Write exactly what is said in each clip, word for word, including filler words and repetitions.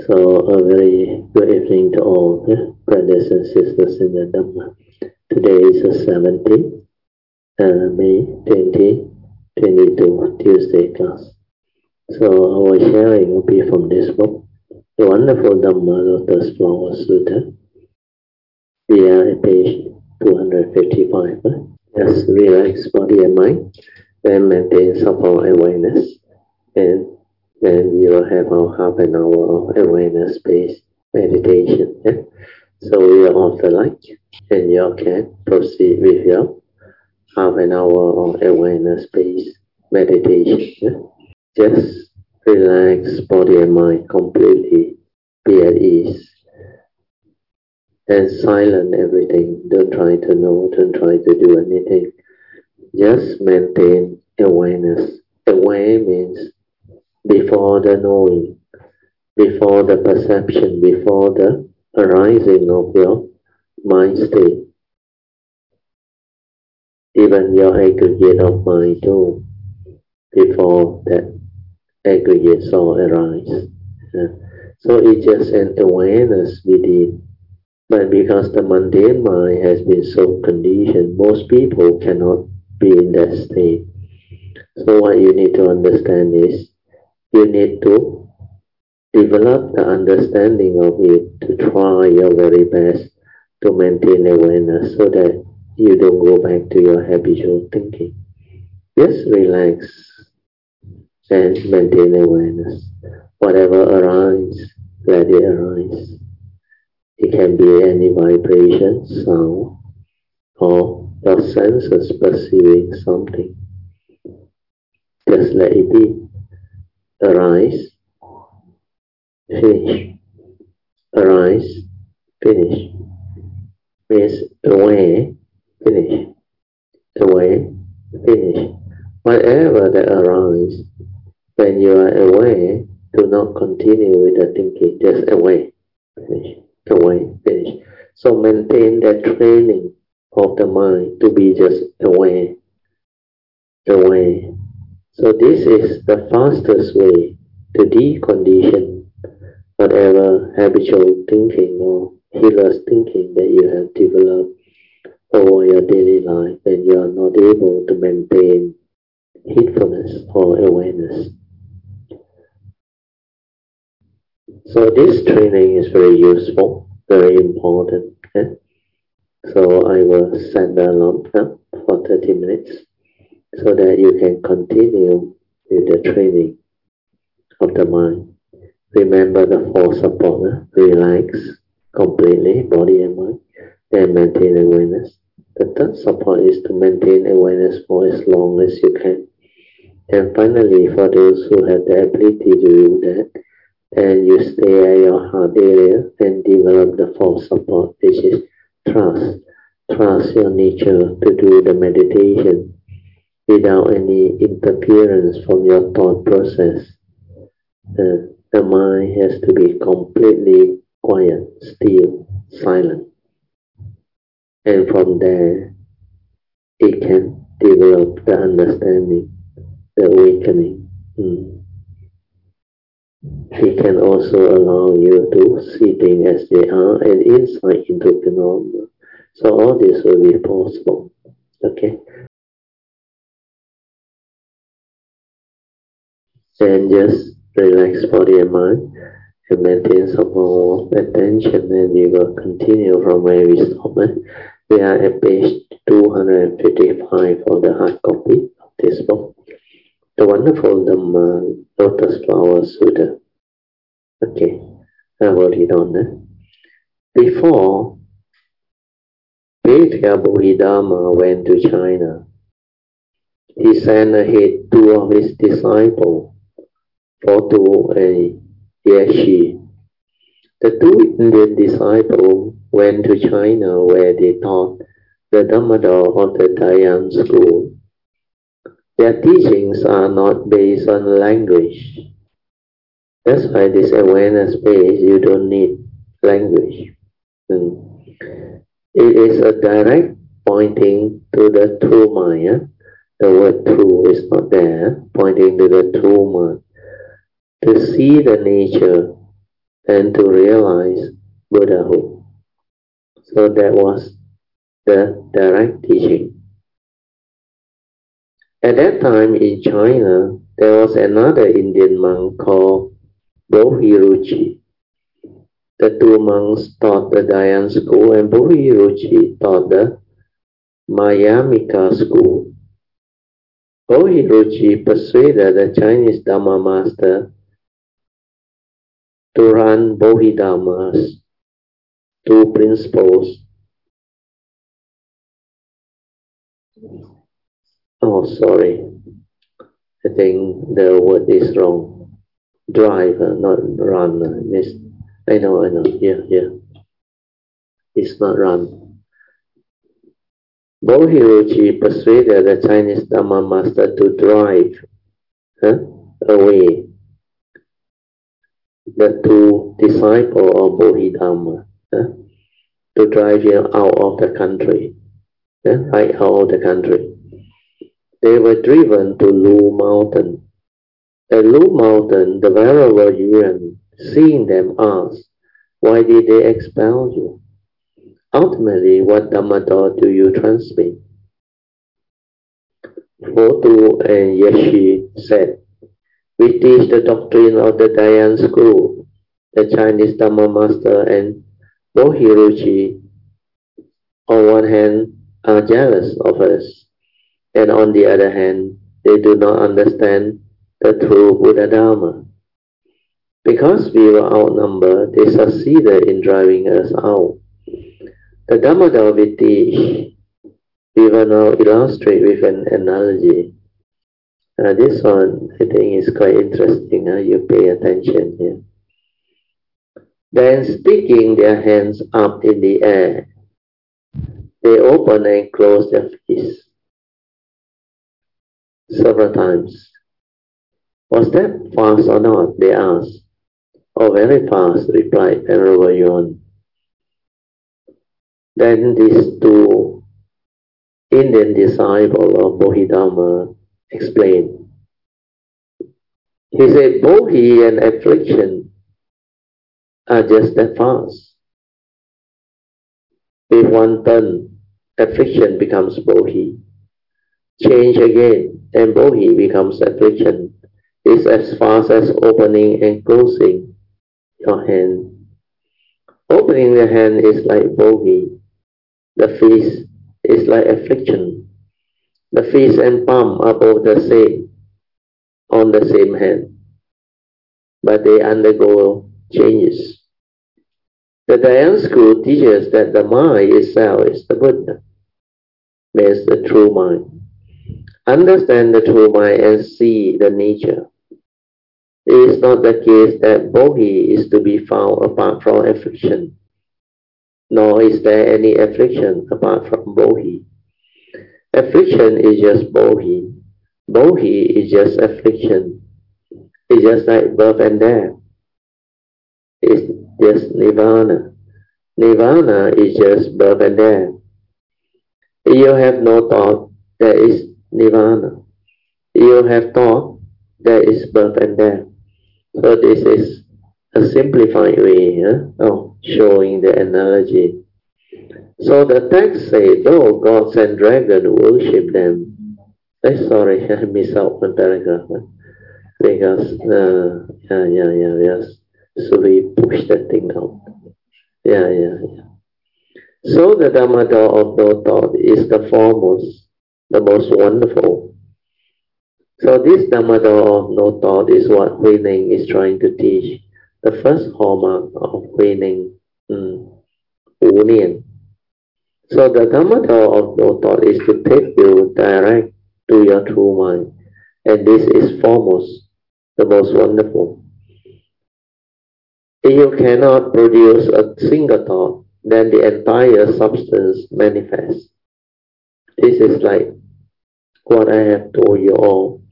So a very good evening to all the brothers and sisters in the Dhamma. Today is the seventeenth uh, May twenty twenty-two, Tuesday class. So our sharing will be from this book, the wonderful Dhamma Lotus Flower Sutta. We are at page two hundred fifty-five. Huh? Just relax body and mind, then maintain support awareness, and then you will have our half an hour of awareness-based meditation. Yeah? So we are off the light, and you can proceed with your half an hour of awareness-based meditation. Yeah? Just relax body and mind completely, be at ease, and silent everything. Don't try to know, don't try to do anything. Just maintain awareness. Aware means before the knowing, before the perception, before the arising of your mind state. Even your aggregate of mind too, before that aggregate soul arise. Yeah. So it's just an awareness within. But because the mundane mind has been so conditioned, most people cannot be in that state. So what you need to understand is, you need to develop the understanding of it, to try your very best to maintain awareness so that you don't go back to your habitual thinking. Just relax and maintain awareness. Whatever arises, let it arise. It can be any vibration, sound, or your senses perceiving something. Just let it be. Arise, finish. Arise, finish. Means aware, finish. Aware, finish. Whatever that arises, when you are aware, do not continue with the thinking. Just aware, finish. Aware, finish. So maintain that training of the mind to be just aware, aware. So this is the fastest way to decondition whatever habitual thinking or healers thinking that you have developed over your daily life, and you are not able to maintain heedfulness or awareness. So this training is very useful, very important. Okay? So I will set the alarm now for thirty minutes so that you can continue with the training of the mind. Remember the four support, relax completely, body and mind, then maintain awareness. The third support is to maintain awareness for as long as you can. And finally, for those who have the ability to do that, then you stay at your heart area and develop the fourth support, which is trust. Trust your nature to do the meditation without any interference from your thought process. Uh, the mind has to be completely quiet, still, silent. And from there, it can develop the understanding, the awakening. Mm. It can also allow you to see things as they are and insight into phenomena. So all this will be possible. Okay? And just relax body and mind and maintain some more attention, and we will continue from where we stopped. We are at page two hundred fifty-five of the hard copy of this book, the wonderful Dhamma Lotus Flower Sutta. Okay, I will read on that. Before Bhektiya Bodhidharma went to China, he sent ahead two of his disciples, Photu and Yeshi. The two Indian disciples went to China, where they taught the Dhammadal of the Dayan school. Their teachings are not based on language. That's why this awareness base, you don't need language. Mm. It is a direct pointing to the true mind. Yeah? The word true is not there, pointing to the true mind. To see the nature and to realize Buddhahood. So that was the direct teaching. At that time in China, there was another Indian monk called Bohiruchi. The two monks taught the Dayan school, and Bohiruchi taught the Mayamika school. Bohiruchi persuaded the Chinese Dharma master to run Bodhidharma's two principles. Oh, sorry. I think the word is wrong. Drive, uh, not run. Uh, miss. I know, I know. Yeah, yeah. It's not run. Bohiruchi persuaded the Chinese Dharma master to drive huh, away the two disciples of Bodhidharma, huh, to drive him out of the country, huh, right out of the country. They were driven to Lu Mountain. At Lu Mountain, the Venerable Yuan, seeing them, asked, "Why did they expel you? Ultimately, what Dhamma do you transmit?" Fotu and Yeshi said, "We teach the doctrine of the Dayan school." The Chinese Dhamma master and Bohiruchi, on one hand, are jealous of us, and on the other hand, they do not understand the true Buddha Dharma. Because we were outnumbered, they succeeded in driving us out. The Dhamma we teach, we will now illustrate with an analogy. Uh, this one, I think, is quite interesting. Uh, you pay attention here. Then, sticking their hands up in the air, they open and close their fists several times. "Was that fast or not?" they asked. "Oh, very fast," replied Venerable Yuan. Then these two Indian disciples of Bodhidharma explained. He said, "Bodhi and affliction are just that fast. With one turn, affliction becomes Bodhi. Change again, and Bodhi becomes affliction. It's as fast as opening and closing your hand. Opening the hand is like Bodhi. The fist is like affliction. The fist and palm are both the same on the same hand, but they undergo changes. The Dayan school teaches that the mind itself is the Buddha, means the true mind. Understand the true mind and see the nature. It is not the case that Bodhi is to be found apart from affliction, nor is there any affliction apart from Bodhi. Affliction is just Bodhi. Bodhi is just affliction. It's just like birth and death. It's just Nirvana. Nirvana is just birth and death. If you have no thought, there is Nirvana. If you have thought, there is birth and death. So this is a simplified way huh, of showing the analogy. So the text says, though gods and dragons worship them. Eh, sorry, I missed out one paragraph. Huh? Because, uh, yeah, yeah, yeah, yes. So we push that thing out. Yeah, yeah, yeah. So the Dhamma of no thought is the foremost, the most wonderful. So this Dhamma of no thought is what Hui Ning is trying to teach. The first hallmark of Hui Ning, mm, Wu Nian. So the Dhamma of no thought is to take you direct to your true mind. And this is foremost, the most wonderful. If you cannot produce a single thought, then the entire substance manifests. This is like what I have told you all.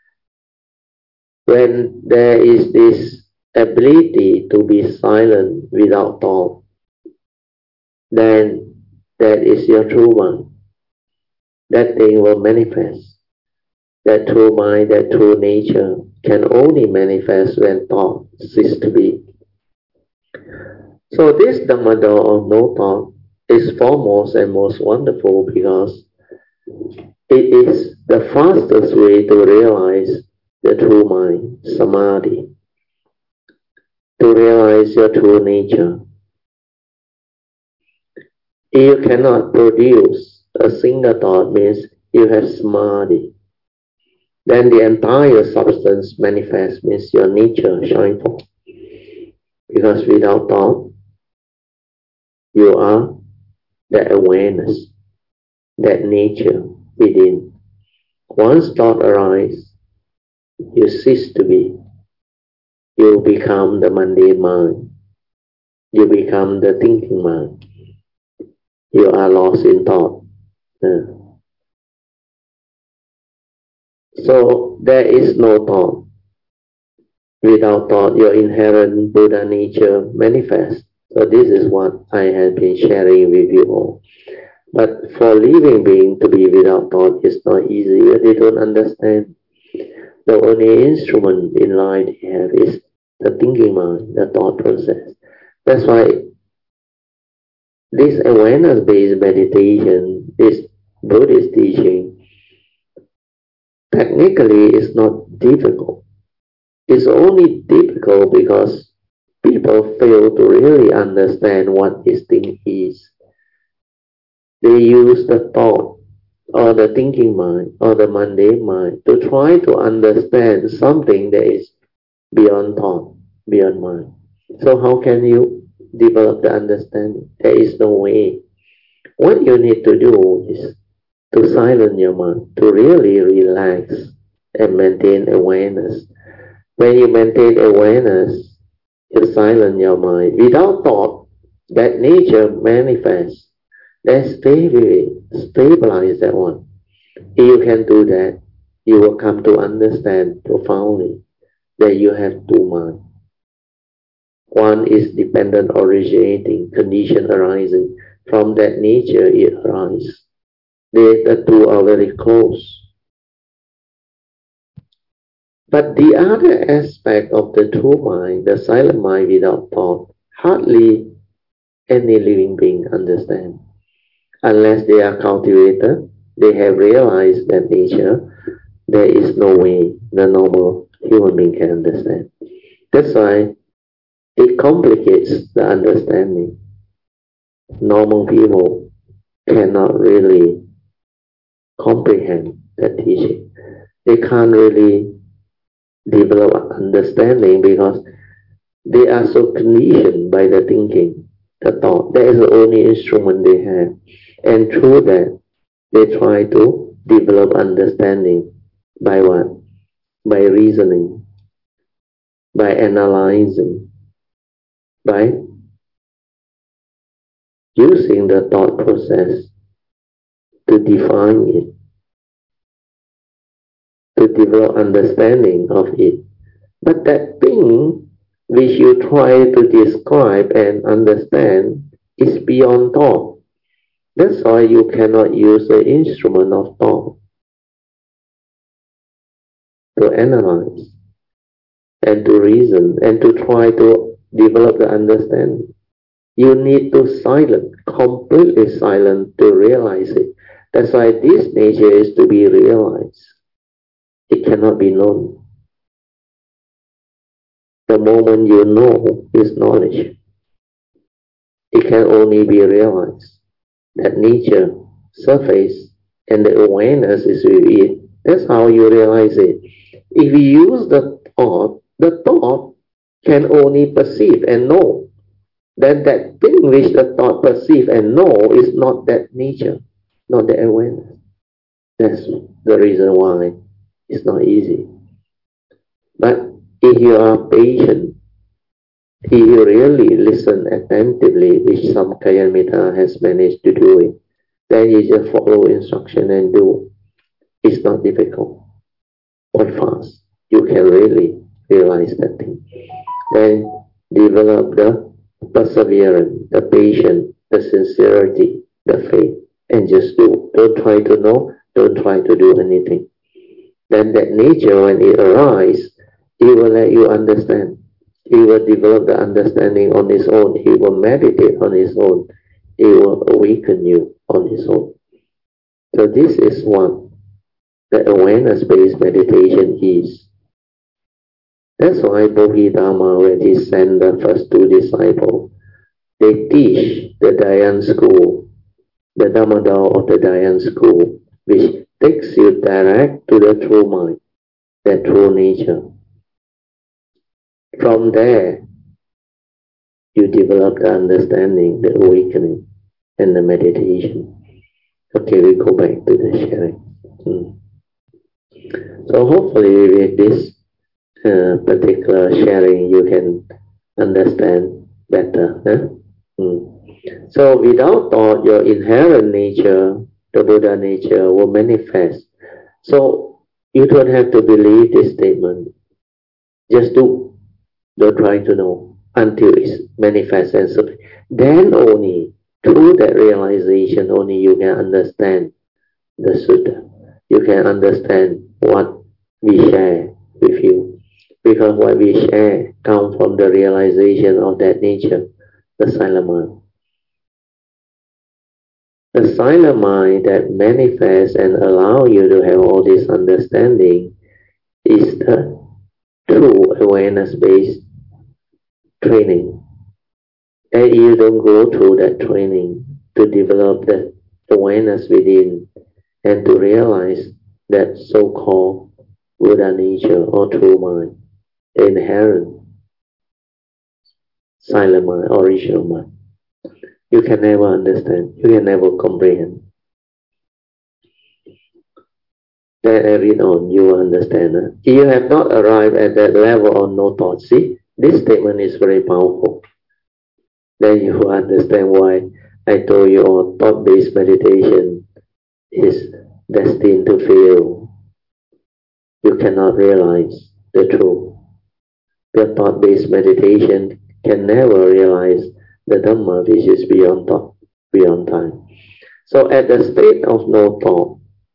When there is this ability to be silent without thought, then that is your true mind. That thing will manifest. That true mind, that true nature can only manifest when thought ceases to be. So this Dhamma door of no thought is foremost and most wonderful because it is the fastest way to realize the true mind, samadhi, to realize your true nature. If you cannot produce a single thought, means you have samadhi. Then the entire substance manifests, means your nature shines forth. Because without thought, you are that awareness, that nature within. Once thought arises, you cease to be. You become the mundane mind. You become the thinking mind. You are lost in thought. Uh, so there is no thought. Without thought, your inherent Buddha nature manifests. So this is what I have been sharing with you all. But for living being to be without thought is not easy. They don't understand. The only instrument in life they have is the thinking mind, the thought process. That's why this awareness-based meditation, this Buddhist teaching, technically is not difficult. It's only difficult because people fail to really understand what this thing is. They use the thought or the thinking mind or the mundane mind to try to understand something that is beyond thought, beyond mind. So how can you develop the understanding? There is no way. What you need to do is to silence your mind, to really relax and maintain awareness. When you maintain awareness, you silence your mind. Without thought, that nature manifests. Then stabilize that one. If you can do that, you will come to understand profoundly that you have two minds. One is dependent originating, condition arising. From that nature it arises. They, the two are very close. But the other aspect of the true mind, the silent mind without thought, hardly any living being understands. Unless they are cultivated, they have realized that nature, there is no way the normal human being can understand. That's why it complicates the understanding. Normal people cannot really comprehend that teaching. They can't really develop understanding because they are so conditioned by the thinking, the thought. That is the only instrument they have. And through that, they try to develop understanding by what? By reasoning, by analyzing, by using the thought process to define it, to develop understanding of it. But that thing which you try to describe and understand is beyond thought. That's why you cannot use the instrument of thought to analyze and to reason and to try to develop the understanding. You need to silence, completely silent to realize it. That's why this nature is to be realized. It cannot be known. The moment you know is knowledge. It can only be realized. That nature, surface, and the awareness is with it. That's how you realize it. If you use the thought, the thought can only perceive and know. Then that thing which the thought perceive and know is not that nature, not the awareness. That's the reason why it's not easy. But if you are patient, if you really listen attentively, which Samkhya has managed to do it, then you just follow instruction and do. It's not difficult. Quite fast. You can really realize that thing. Then develop the perseverance, the patience, the sincerity, the faith, and just do. Don't try to know, don't try to do anything. Then that nature, when it arises, it will let you understand. He will develop the understanding on his own. He will meditate on his own. He will awaken you on his own. So this is what the awareness-based meditation is. That's why Bodhidharma, when he sent the first two disciples, they teach the Dayan school, the Dhammadao of the Dayan school, which takes you direct to the true mind, the true nature. From there, you develop the understanding, the awakening, and the meditation. Okay, we go back to the sharing. Hmm. So hopefully with this uh, particular sharing, you can understand better. Huh? Hmm. So without thought, your inherent nature, the Buddha nature, will manifest. So you don't have to believe this statement. Just do. Don't try to know until it's manifest and so then only through that realization only you can understand the sutta. You can understand what we share with you. Because what we share comes from the realization of that nature, the silent mind. The silent mind that manifests and allows you to have all this understanding is the true awareness-based training. And you don't go through that training to develop that awareness within and to realize that so-called Buddha nature or true mind, inherent silent mind, original mind. You can never understand. You can never comprehend. Then I read on, you will understand. Huh? You have not arrived at that level of no thought. See, this statement is very powerful. Then you will understand why I told you all thought-based meditation is destined to fail. You cannot realize the truth. Your thought-based meditation can never realize the Dhamma which is beyond thought, beyond time. So at the state of no thought,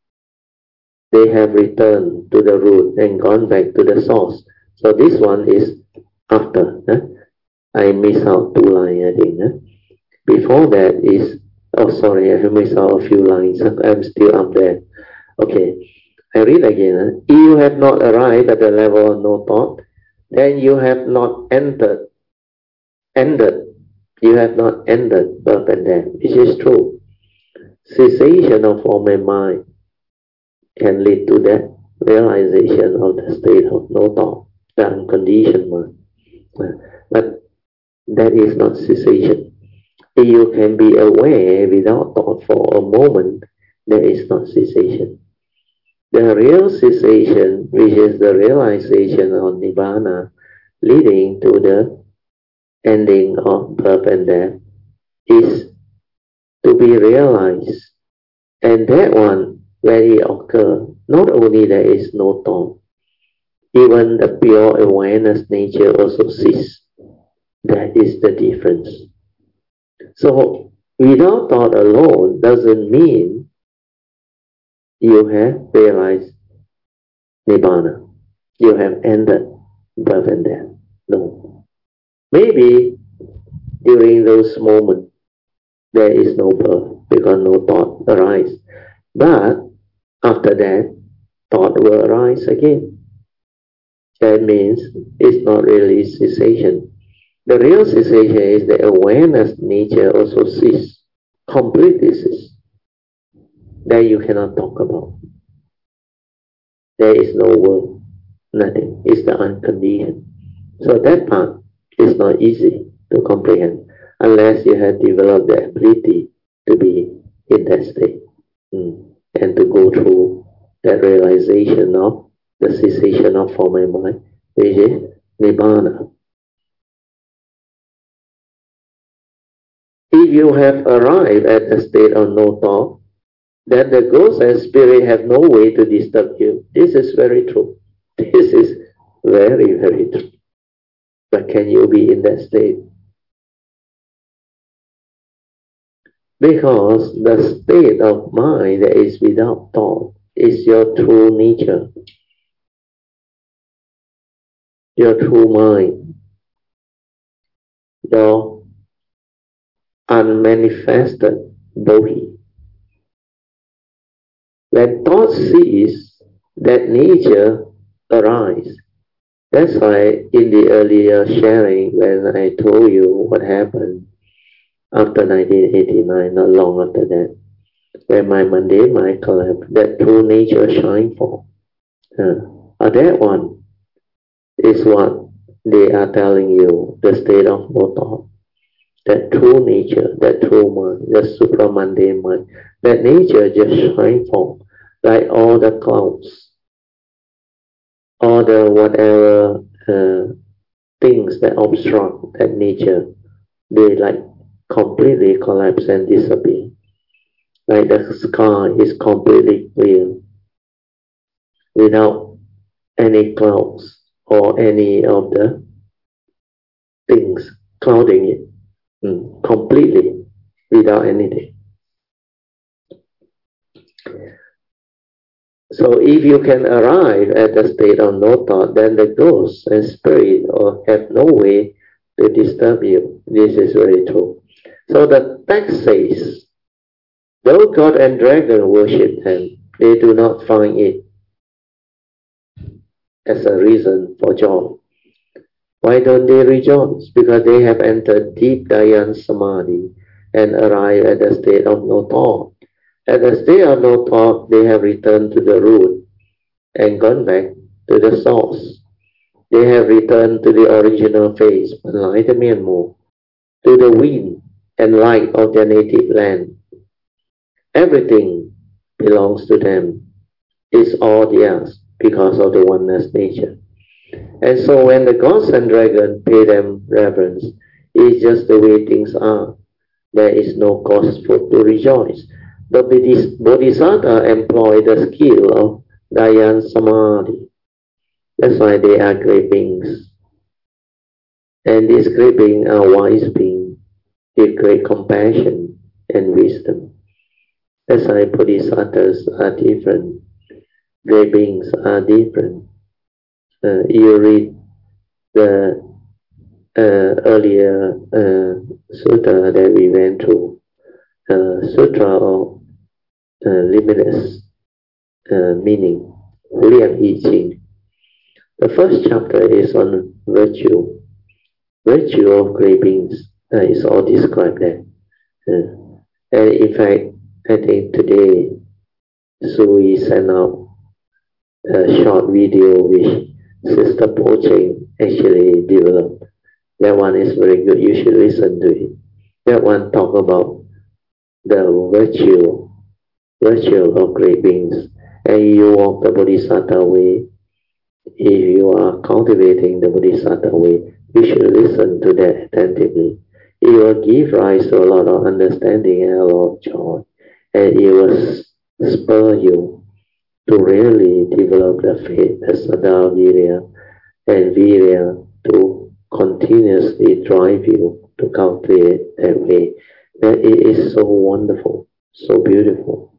they have returned to the root and gone back to the source. So this one is after. Huh? I miss out two lines, I think. Huh? Before that is, oh sorry, I missed out a few lines. I'm still up there. Okay, I read again. Huh? If you have not arrived at the level of no thought, then you have not entered, ended. You have not ended birth and death, which is true. Cessation of form and mind can lead to that realization of the state of no thought, the unconditioned mind. But that is not cessation. If you can be aware without thought for a moment, that is not cessation. The real cessation, which is the realization of Nibbana, leading to the ending of birth and death, is to be realized. And that one, when it occurs, not only there is no thought, even the pure awareness nature also ceases. That is the difference. So, without thought alone doesn't mean you have realized Nibbana. You have ended birth and death. No. Maybe during those moments there is no birth because no thought arises. But after that, thought will arise again. That means it's not really cessation. The real cessation is the awareness nature also ceases, completely ceases. That you cannot talk about. There is no word, nothing. It's the unconditioned. So that part is not easy to comprehend unless you have developed the ability to be in that state mm. and to go through that realization of the cessation of form and mind, which is Nibbana. If you have arrived at the state of no thought, then the ghost and spirit have no way to disturb you. This is very true. This is very, very true. But can you be in that state? Because the state of mind that is without thought is your true nature. Your true mind. your unmanifested bodhi. When thought cease, that nature arises. That's why in the earlier sharing, when I told you what happened after nineteen eighty-nine, not long after that, when my mundane mind collapsed, that true nature shine forth. Uh, that one is what they are telling you, the state of no thought. That true nature, that true mind, the supramundane mind, that nature just shine forth like all the clouds, all the whatever uh, things that obstruct that nature, they like completely collapse and disappear. Like the sky is completely clear without any clouds or any of the things clouding it, mm, completely without anything. So if you can arrive at the state of no thought, then the ghosts and spirit or have no way to disturb you. This is very true. So the text says, though God and dragon worship them, they do not find it as a reason for joy. Why don't they rejoice? Because they have entered deep Dhyan Samadhi and arrived at the state of no thought. At the state of no thought, they have returned to the root and gone back to the source. They have returned to the original phase, like the Myanmar, to the wind and light of their native land. Everything belongs to them. It's all theirs because of the oneness nature. And so when the gods and dragons pay them reverence, it's just the way things are. There is no cause for to rejoice. The Bodhisattva employ the skill of Dhyan Samadhi. That's why they are great beings. And these great beings are wise beings with great compassion and wisdom. That's why Bodhisattvas are different. Great beings are different. Uh, you read the uh, earlier uh, sutta that we went through, uh, Sutra of uh, Limitless uh, Meaning, Liang Yi Jing. The first chapter is on virtue. Virtue of great beings uh, is all described there. Uh, and in fact, I think today, Sui sent out a short video which Sister Po Cheng actually developed. That one is very good. You should listen to it. That one talk about the virtue, virtue of great beings. And you walk the Bodhisattva way. If you are cultivating the Bodhisattva way, you should listen to that attentively. It will give rise to a lot of understanding and a lot of joy. And it will spur you to really develop the faith, the Saddha Virya, and Virya to continuously drive you to cultivate that way. That it is so wonderful, so beautiful.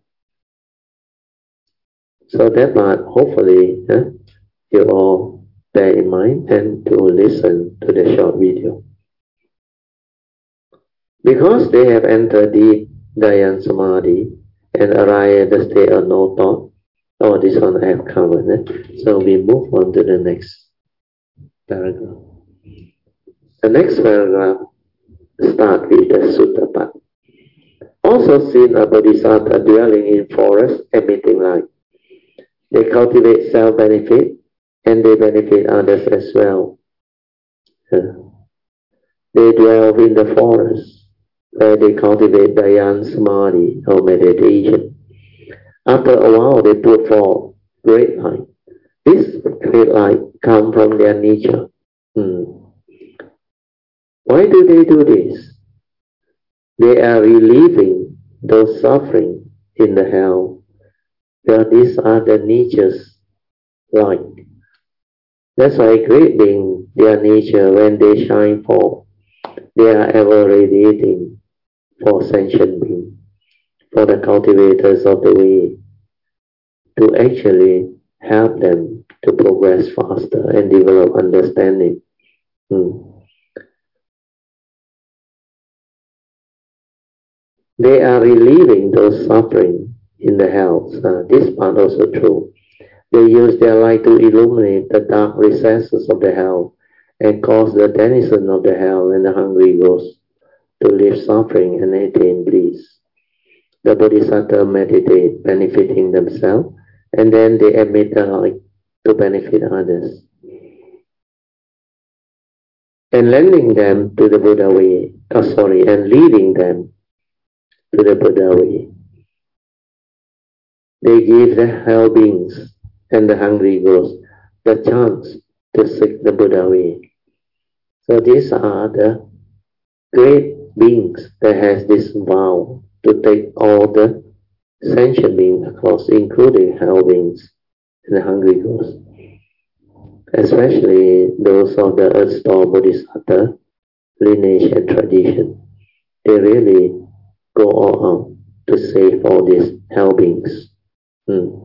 So that part, hopefully, eh, you all bear in mind and to listen to the short video. Because they have entered the Dhyan Samadhi and arrived at the state of no thought, oh, this one I have covered. Eh? So we move on to the next paragraph. The next paragraph starts with the sutta part. Also seen a bodhisattva dwelling in forest emitting light. They cultivate self-benefit and they benefit others as well. Uh, they dwell in the forest where they cultivate Dhyan Samadhi or meditation. After a while, they put forth great light. This great light comes from their nature. Hmm. Why do they do this? They are relieving those suffering in the hell. Well, these are the nature's light. That's why great beings, their nature, when they shine forth, they are ever radiating for sentient beings, for the cultivators of the way, to actually help them to progress faster and develop understanding. Hmm. they are relieving those suffering in the hell. Uh, this part also true. They use their light to illuminate the dark recesses of the hell and cause the denizen of the hell and the hungry ghosts to leave suffering and attain bliss. The Bodhisattva meditate, benefiting themselves, and then they emit the light to benefit others, and lending them to the Buddha way, oh, sorry, and leading them to the Buddha way. They give the hell beings and the hungry ghosts the chance to seek the Buddha way. So these are the great beings that has this vow to take all the sentient beings across, including hell beings and the hungry ghosts, especially those of the Earth Star Bodhisattva lineage and tradition. They really go all out to save all these hell beings. Hmm.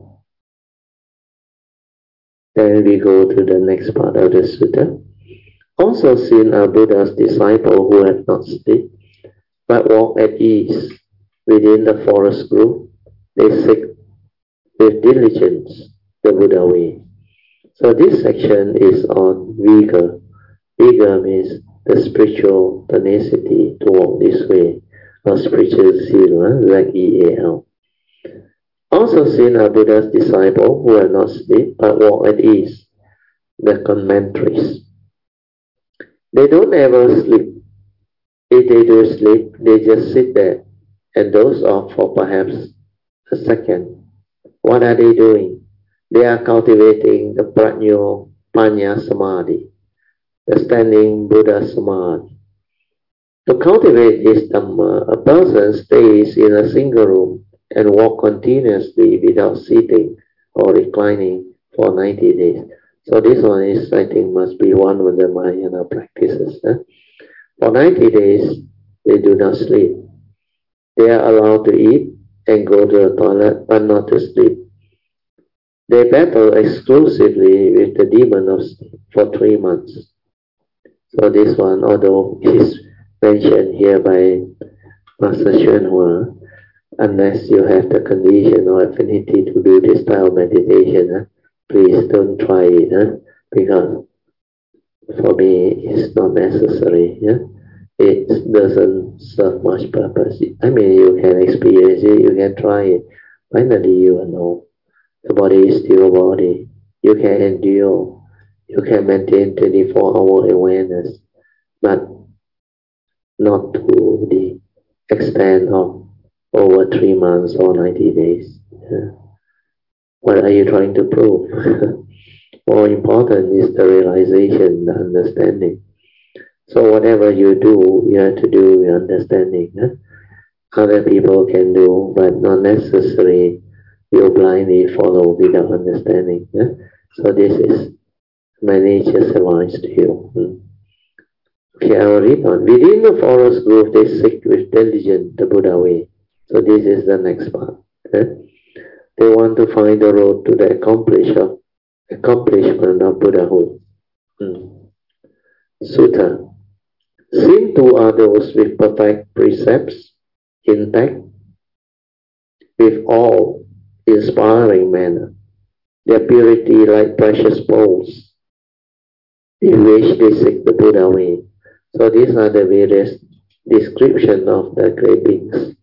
Then we go to the next part of the sutta. Also seen are Buddha's disciples who have not slept, but walk at ease within the forest group. They seek with diligence the Buddha way. So this section is on vigor. Vigor means the spiritual tenacity to walk this way, or spiritual zeal, Z E A L. Also seen are Buddha's disciples who have not sleep but walk at ease, the commentaries. They don't ever sleep. If they do sleep, they just sit there and doze off for perhaps a second. What are they doing? They are cultivating the Prajna Panya Samadhi, the standing Buddha Samadhi. To cultivate this Dhamma, a person stays in a single room and walk continuously without sitting or reclining for ninety days. So this one is, I think, must be one of the Mahayana practices. Huh? For ninety days, they do not sleep. They are allowed to eat and go to the toilet, but not to sleep. They battle exclusively with the demon of sleep for three months. So this one, although is mentioned here by Master Xuan Hua, unless you have the condition or affinity to do this style of meditation, huh? Please don't try it, huh? Because for me it's not necessary. Yeah? It doesn't serve much purpose. I mean, you can experience it, you can try it. Finally, you will know the body is still a body. You can endure, you can maintain twenty-four hour awareness, but not to the extent of over three months or ninety days. Yeah. What are you trying to prove? More important is the realization, the understanding. So whatever you do, you have to do with understanding. Huh? Other people can do, but not necessarily you blindly follow without understanding. Huh? So this is my nature's advice to you. Hmm. Okay, I will read on. Within the forest grove, they seek with diligence the Buddha way. So this is the next part. Okay? They want to find the road to the accomplish of, accomplishment of Buddhahood. Hmm. Sutta. Seen two are those with perfect precepts, intact, with all inspiring manner, their purity like precious pearls, in which they seek the Buddha way. So these are the various descriptions of the great beings.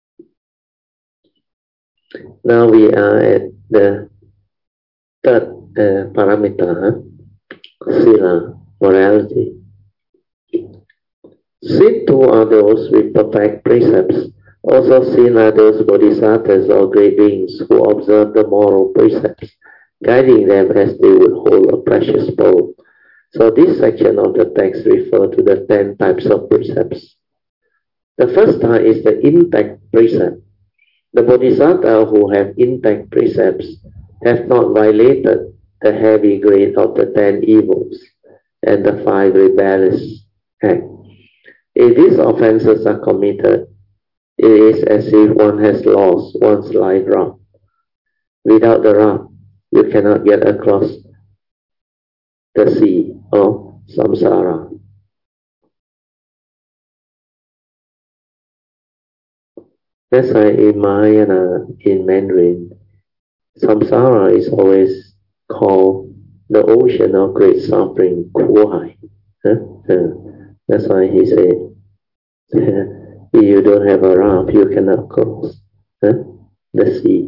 Now we are at the third uh, parameter, huh? Sila, morality. Seen too are those with perfect precepts. Also seen are those bodhisattvas or great beings who observe the moral precepts, guiding them as they would hold a precious pearl. So this section of the text refers to the ten types of precepts. The first type is the intact precept. The bodhisattvas who have intact precepts have not violated the heavy grade of the ten evils and the five rebellious acts. If these offenses are committed, it is as if one has lost one's life raft. Without the raft, you cannot get across the sea of samsara. That's why in Mahayana, in Mandarin, samsara is always called the ocean of great suffering, Kuhai. Huh? Uh, that's why he said, if you don't have a raft, you cannot cross huh? the sea.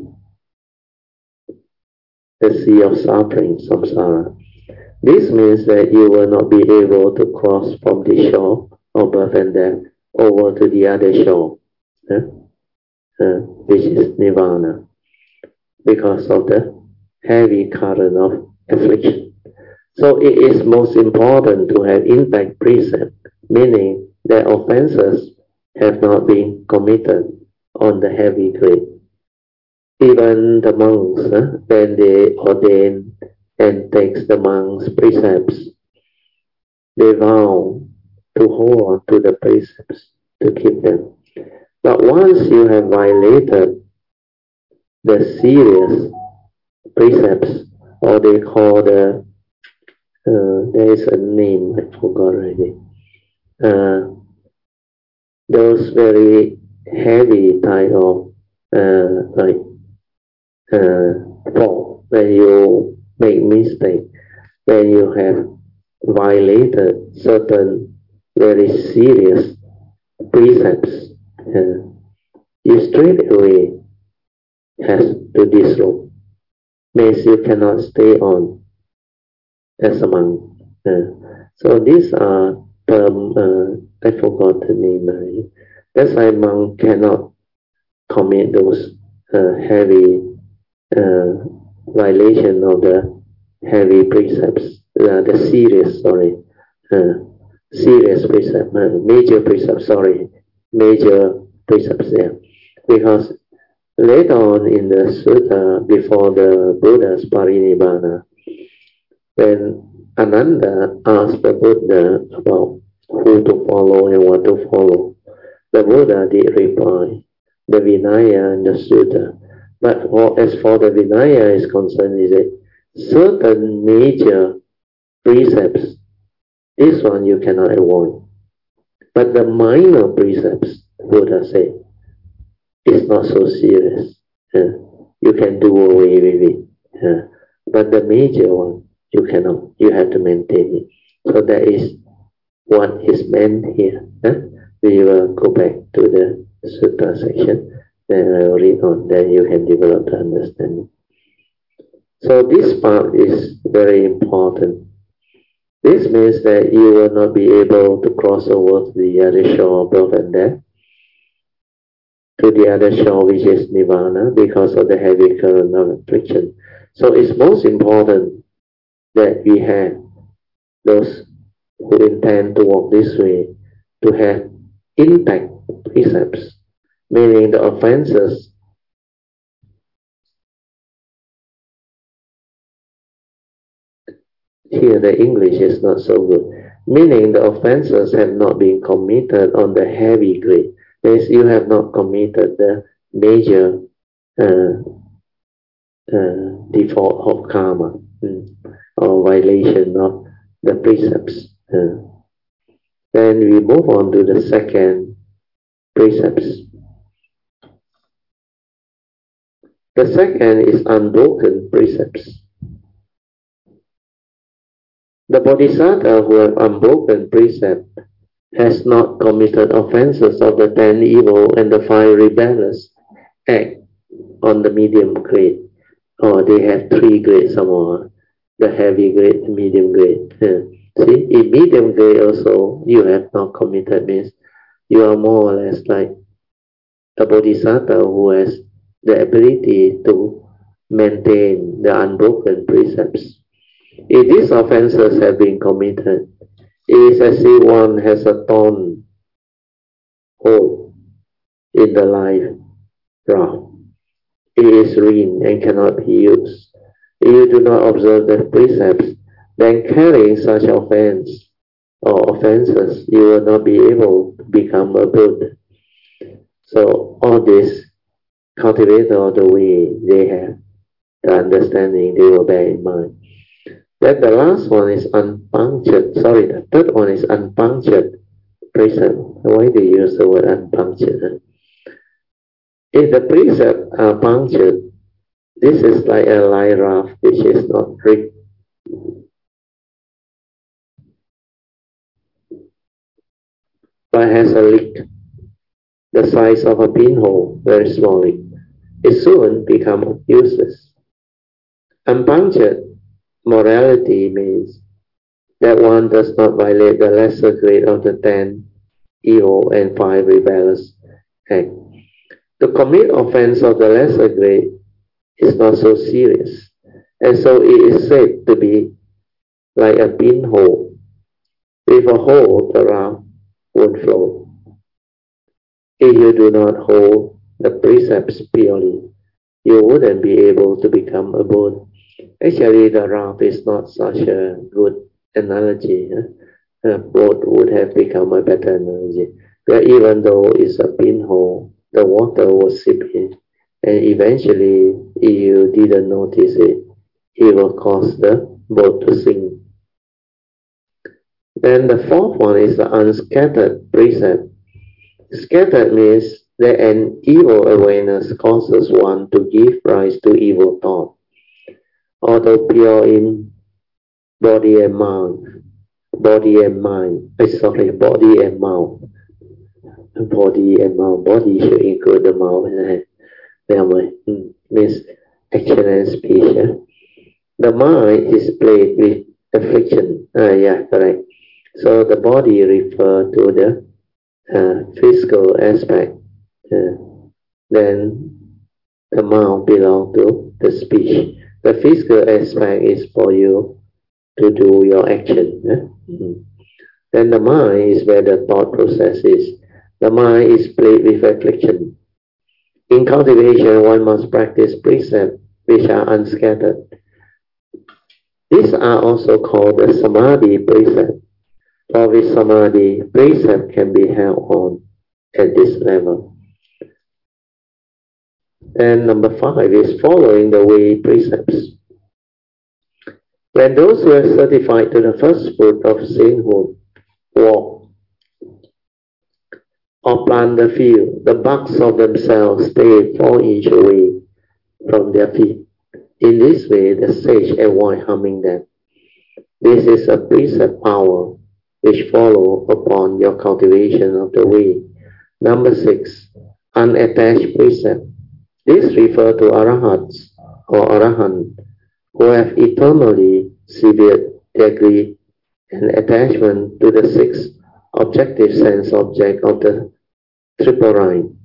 The sea of suffering, samsara. This means that you will not be able to cross from the shore of birth and death over to the other shore, huh? uh, which is nirvana, because of the heavy current of affliction. So it is most important to have intact precept, meaning that offenses have not been committed on the heavy grade. Even the monks, huh, when they ordain and takes the monks' precepts, they vow to hold on to the precepts, to keep them. But once you have violated the serious precepts, or they call the, uh, there is a name, I forgot already, uh, those very heavy type of, uh, like, uh, fault, when you make mistake, when you have violated certain very serious precepts, uh, you straight away has to disrobe. Means you cannot stay on as a monk. Uh, so these are term, uh, I forgot the name. Uh, that's why monk cannot commit those uh, heavy uh, violation of the heavy precepts, uh, the serious, sorry, uh, serious precept, uh, major precept, sorry, major precepts there. Because later on in the sutta, before the Buddha's parinibbana, when Ananda asked the Buddha about who to follow and what to follow, the Buddha did reply, the Vinaya and the Sutta. But for, as for the Vinaya is concerned, is that certain major precepts, this one you cannot avoid. But the minor precepts, Buddha said, is not so serious. Uh, you can do away with it. Uh, but the major one, you cannot. You have to maintain it. So that is what is meant here. Huh? We will go back to the sutta section. Then I will read on. Then you can develop the understanding. So this part is very important. This means that you will not be able to cross over to the other shore of birth and death, to the other shore which is nirvana, because of the heavy current of affliction. So it's most important that we have those who intend to walk this way to have intact precepts, meaning the offenses here the English is not so good, meaning the offenses have not been committed on the heavy grade. That is, you have not committed the major uh, uh, default of karma mm, or violation of the precepts. Uh, then we move on to the second precepts. The second is unbroken precepts. The bodhisattva who have unbroken precept has not committed offenses of the ten evil and the five rebellious act on the medium grade. Or they have three grades somewhere, the heavy grade, the medium grade. Yeah. See, in medium grade also, you have not committed, means you are more or less like a bodhisattva who has the ability to maintain the unbroken precepts. If these offenses have been committed, it is as if one has a thorn hole in the life raft. It is ruined and cannot be used. If you do not observe the precepts, then carrying such offense or offenses, you will not be able to become a Buddha. So all this cultivator of the way, they have the understanding, they will bear in mind. Then the last one is unpunctured. Sorry, the third one is unpunctured precept. Why do you use the word unpunctured? If the precepts are punctured, this is like a light raft which is not rigged, but has a leak the size of a pinhole, very small leak. It soon becomes useless. Unpunctured morality means that one does not violate the lesser grade of the ten evil and five rebellious acts. To commit offense of the lesser grade is not so serious, and so it is said to be like a pinhole. With a hole, the raft won't float. If you do not hold the precepts purely, you wouldn't be able to become a boat. Actually, the raft is not such a good analogy. Huh? A boat would have become a better analogy. Where even though it's a pinhole, the water will seep in, and eventually, if you didn't notice it, it will cause the boat to sink. Then the fourth one is the unscattered precept. Scattered means that an evil awareness causes one to give rise to evil thought. Although pure in body and mind, body and mind, sorry, body and mouth, body and mouth, body should include the mouth and head. Mm, means action and speech. Yeah? The mind is plagued with affliction. Ah, yeah, correct. So the body refers to the uh, physical aspect. Uh, then the mouth belongs to the speech. The physical aspect is for you to do your action. Eh? Mm-hmm. Then the mind is where the thought process is. The mind is plagued with affliction. In cultivation, one must practice precepts which are unscattered. These are also called the samadhi precept. For with samadhi, precept can be held on at this level. And number five is following the way precepts. When those who are certified to the first fruit of sainthood walk or plant the field, the buds of themselves stay four inches away from their feet. In this way, the sage avoid harming them. This is a precept power which follow upon your cultivation of the way. Number six, unattached precept. This refers to arahats or arahant who have eternally severed their greed and attachment to the six objective sense object of the triple rhyme.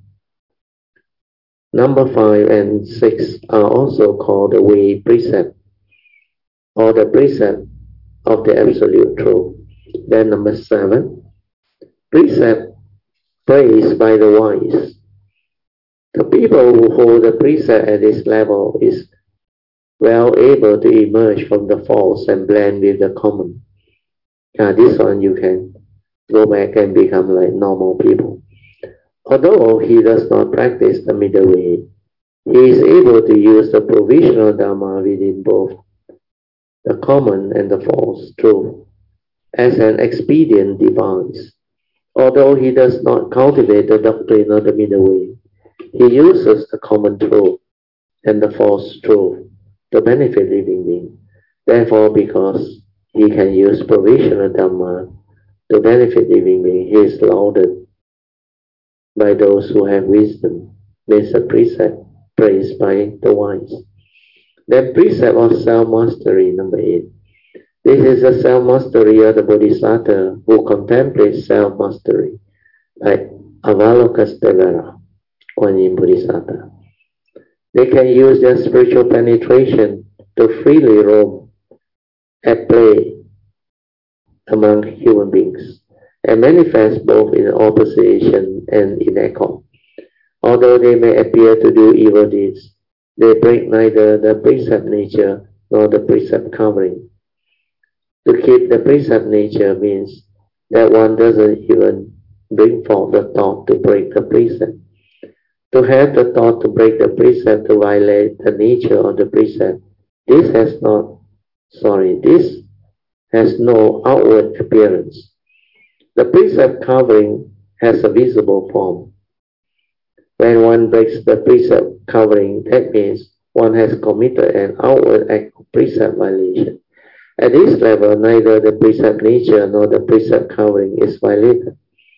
Number five and six are also called the way precept or the precept of the absolute truth. Then number seven, precept praised by the wise. The people who hold the precept at this level is well able to emerge from the false and blend with the common. Uh, this one you can go back and become like normal people. Although he does not practice the middle way, he is able to use the provisional dharma within both the common and the false truth as an expedient device. Although he does not cultivate the doctrine of the middle way, he uses the common truth and the false truth to benefit living beings. Therefore, because he can use provisional dharma to benefit living beings, he is lauded by those who have wisdom. This is a precept praised by the wise. Then precept of self-mastery, number eight. This is the self-mastery of the Bodhisattva who contemplates self-mastery, like Avalokiteshvara, Kuan Yin Bodhisattva. They can use their spiritual penetration to freely roam at play among human beings and manifest both in opposition and in accord. Although they may appear to do evil deeds, they break neither the precept nature nor the precept covering. To keep the precept nature means that one doesn't even bring forth the thought to break the precept. To have the thought to break the precept to violate the nature of the precept, this has not, sorry, this has no outward appearance. The precept covering has a visible form. When one breaks the precept covering, that means one has committed an outward act of precept violation. At this level, neither the precept nature nor the precept covering is violated.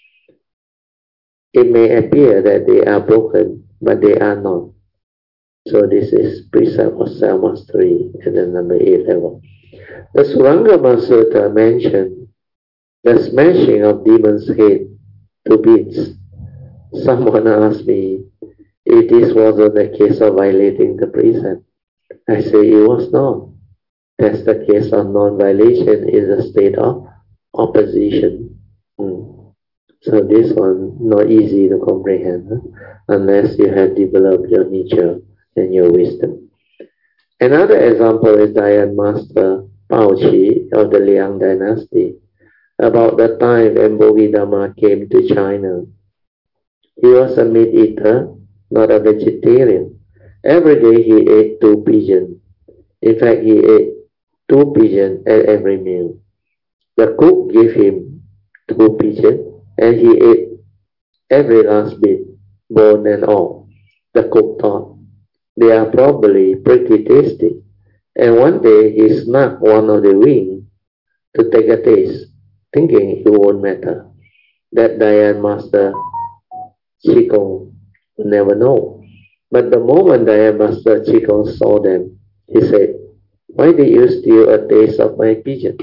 It may appear that they are broken, but they are not. So this is precept of self-mastery at the number eight level. The Surangama Sutta mentioned the smashing of demon's head to bits. Someone asked me if this wasn't the case of violating the precept. I say it was not. That's the case of non-violation in the state of opposition. Hmm. So this one not easy to comprehend huh? unless you have developed your nature and your wisdom. Another example is Dayan Master Pao Chi of the Liang dynasty. About the time when Bodhidharma came to China, he was a meat eater, not a vegetarian. Every day he ate two pigeons. In fact, he ate two pigeons at every meal. The cook gave him two pigeons, and he ate every last bit, bone and all. The cook thought, they are probably pretty tasty. And one day he snuck one of the wings to take a taste, thinking it won't matter. That Dayan Master Qigong would never know. But the moment Dayan Master Qigong saw them, he said, why did you steal a taste of my pigeon?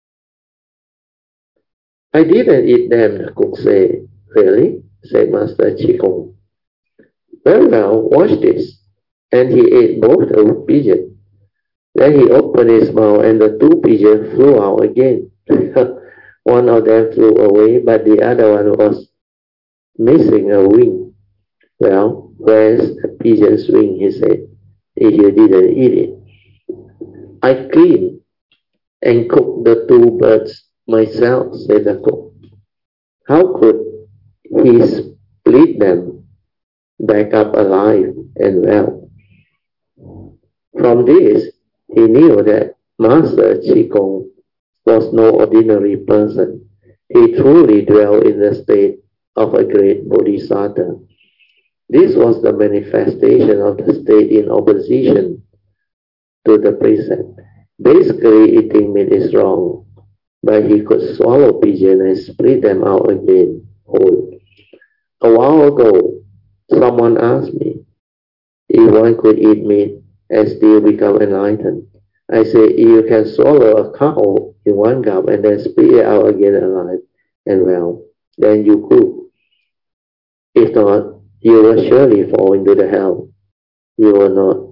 I didn't eat them, the cook said. Really? Said Master Qigong. Very well, watch this. And he ate both the pigeons. Then he opened his mouth and the two pigeons flew out again. One of them flew away, but the other one was missing a wing. Well, where's the pigeon's wing, he said, if you didn't eat it? I cleaned and cooked the two birds myself, said the cook. How could he split them back up alive and well? From this, he knew that Master Qigong was no ordinary person. He truly dwelt in the state of a great bodhisattva. This was the manifestation of the state in opposition to the precept. Basically, eating meat is wrong, but he could swallow pigeon and split them out again whole. A while ago, someone asked me if one could eat meat and still become enlightened. I say, if you can swallow a cow in one gulp and then spit it out again alive and well, then you could. If not, you will surely fall into the hell. You will not.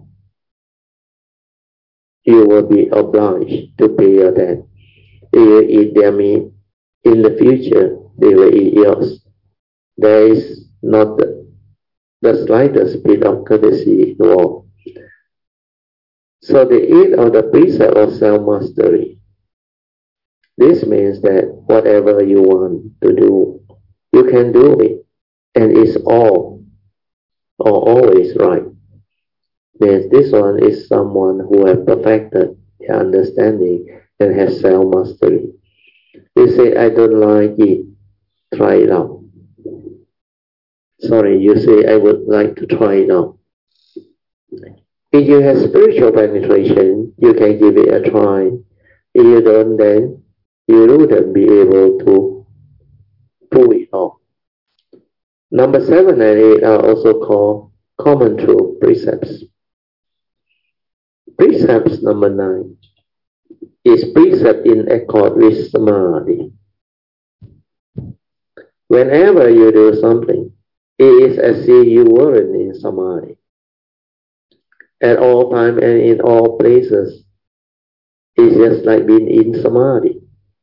You will be obliged to pay your debt. If you eat their meat, in the future they will eat yours. There is not the, the slightest bit of courtesy involved. So the eight of the precept of self-mastery. This means that whatever you want to do, you can do it, and it's all or always right. Means this one is someone who has perfected their understanding and has self-mastery. You say, I don't like it, try it out. Sorry, you say, I would like to try it out. If you have spiritual penetration, you can give it a try. If you don't, then you wouldn't be able to pull it off. Number seven and eight are also called common truth precepts. Precepts number nine is precept in accord with samadhi. Whenever you do something, it is as if you weren't in samadhi. At all times and in all places, it's just like being in samadhi.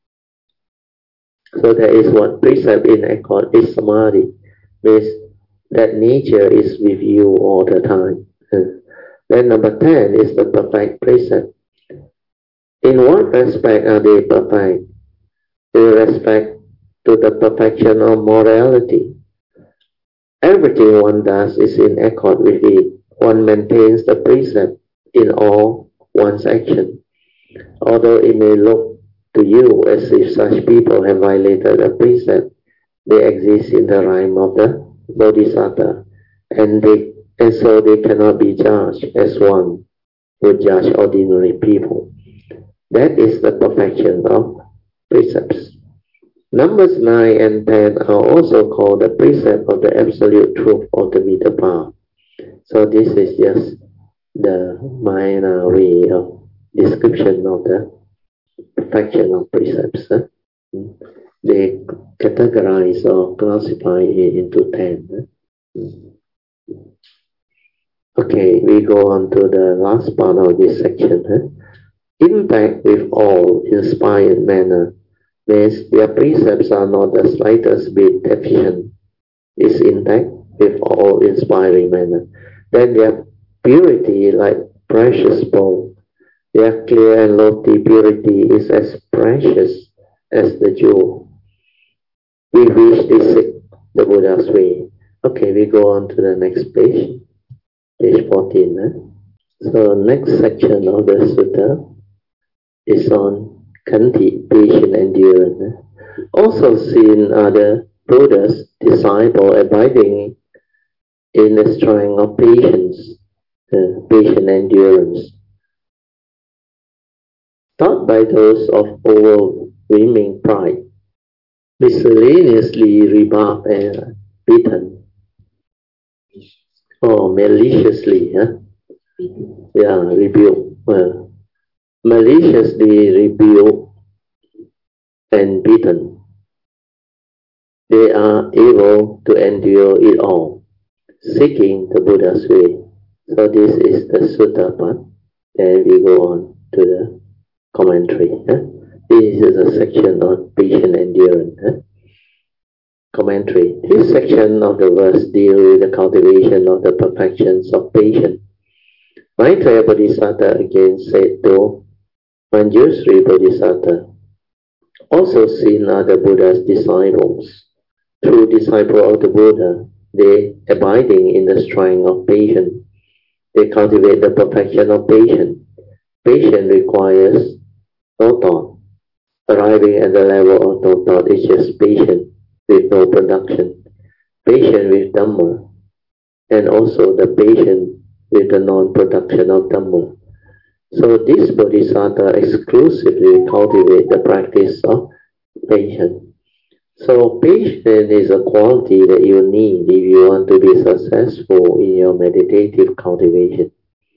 So that is what precept in accord with samadhi means, that nature is with you all the time. Then number ten is the perfect precept. In what respect are they perfect? In respect to the perfection of morality. Everything one does is in accord with it. One maintains the precept in all one's action. Although it may look to you as if such people have violated a precept, they exist in the realm of the bodhisattva, and they and so they cannot be judged as one would judge ordinary people. That is the perfection of precepts. Numbers nine and ten are also called the precept of the absolute truth of the middle path. So this is just the minor way of description of the perfection of precepts. Huh? They categorize or classify it into ten. Huh? Okay, we go on to the last part of this section. Huh? Impact with all inspired manner means their precepts are not the slightest bit deficient, is intact with all inspiring manner. Then their purity like precious bone, their clear and lofty purity is as precious as the jewel with which they seek the Buddha's way. Okay, we go on to the next page, page fourteen. Eh? So next section of the sutta is on Khanti, patient endurance. Also seen are the Buddha's disciple abiding in the strength of patience, uh, patient endurance, taught by those of overwhelming pride, miscellaneously rebuffed and beaten, or maliciously, huh? yeah, rebuked, uh, maliciously rebuked and beaten. They are able to endure it all, seeking the Buddha's way. So this is the sutta part. Then we go on to the commentary. Huh? This is a section on patient endurance. Huh? Commentary. This section of the verse deals with the cultivation of the perfections of patience. Maitreya Bodhisattva again said to Manjusri Bodhisattva, also seen are the Buddha's disciples. True disciple of the Buddha, they abiding in the strength of patience. They cultivate the perfection of patience. Patience requires no thought. Arriving at the level of no thought is just patience with no production. Patience with Dhamma, and also the patience with the non-production of Dhamma. So this Bodhisattva exclusively cultivate the practice of patience. So patience is a quality that you need if you want to be successful in your meditative cultivation,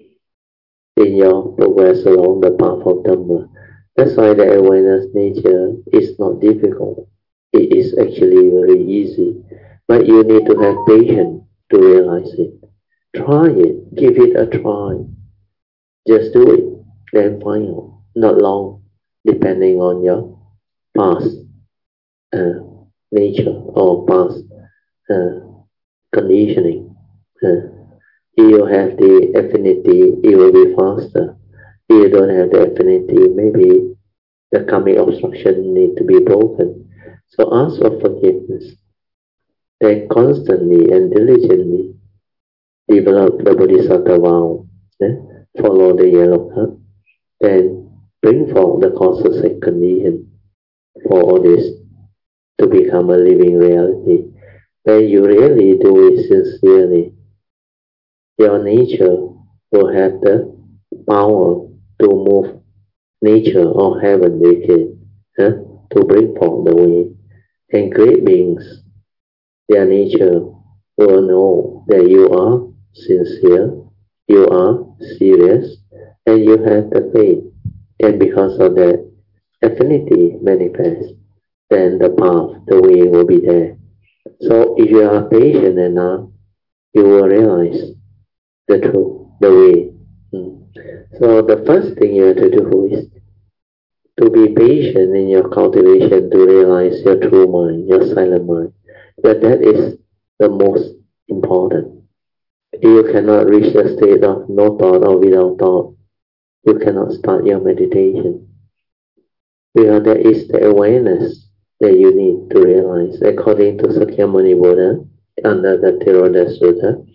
in your progress along the path of Dhamma. That's why the awareness nature is not difficult. It is actually very easy. But you need to have patience to realize it. Try it. Give it a try. Just do it. Then find out. Not long, depending on your past uh, nature or past uh, conditioning. Uh, if you have the affinity, it will be faster. If you don't have the affinity, maybe the karmic obstruction need to be broken. So ask for forgiveness. Then constantly and diligently develop the Bodhisattva vow. Eh? Follow the yellow cup. Then bring forth the causes and conditions for all this to become a living reality. When you really do it sincerely, your nature will have the power to move nature or heaven with it, huh? To bring forth the way. And great beings, their nature will know that you are sincere, you are serious, and you have the faith. And because of that, affinity manifests. Then the path, the way will be there. So if you are patient enough, you will realize the truth, the way. Mm. So the first thing you have to do is to be patient in your cultivation to realize your true mind, your silent mind. But that is the most important. If you cannot reach the state of no thought or without thought, you cannot start your meditation. Because there is the awareness that you need to realize. According to Sakyamuni Buddha, under the Theravada Sutta,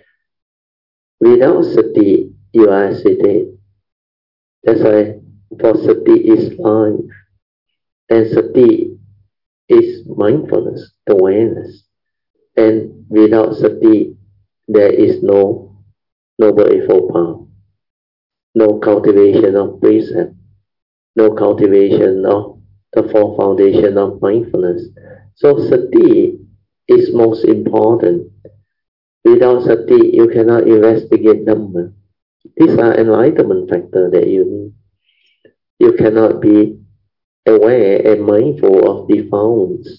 without sati, you are ascetic. That's why for sati is life, and sati is mindfulness, awareness. And without sati, there is no Noble Eightfold Path, no cultivation of precept, no cultivation of the four foundation of mindfulness. So sati is most important. Without sati, you cannot investigate Dhamma. These are enlightenment factors that you need. You cannot be aware and mindful of defilements.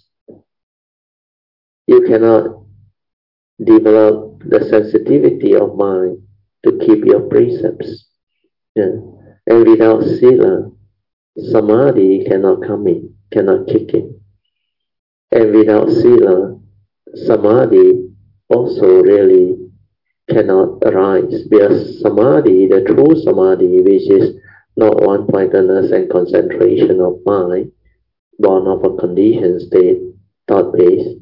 You cannot develop the sensitivity of mind to keep your precepts. Yeah. And without sila, samadhi cannot come in, cannot kick in. And without sila, samadhi also really cannot arise. Because samadhi, the true samadhi, which is not one-pointedness and concentration of mind, born of a conditioned state, thought-based.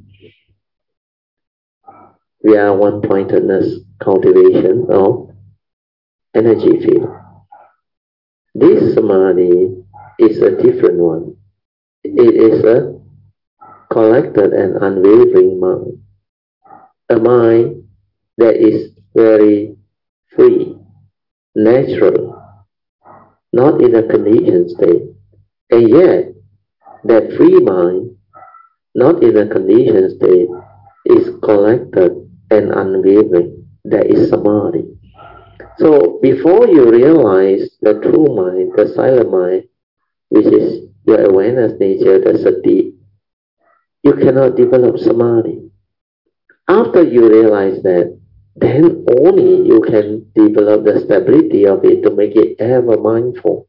We are one-pointedness cultivation of energy field. This samadhi is a different one. It is a collected and unwavering mind. A mind that is very free, natural, not in a conditioned state. And yet, that free mind, not in a conditioned state, is collected and unwavering. That is samadhi. So before you realize the true mind, the silent mind, which is your awareness nature, the sati, you cannot develop samadhi. After you realize that, then only you can develop the stability of it to make it ever mindful.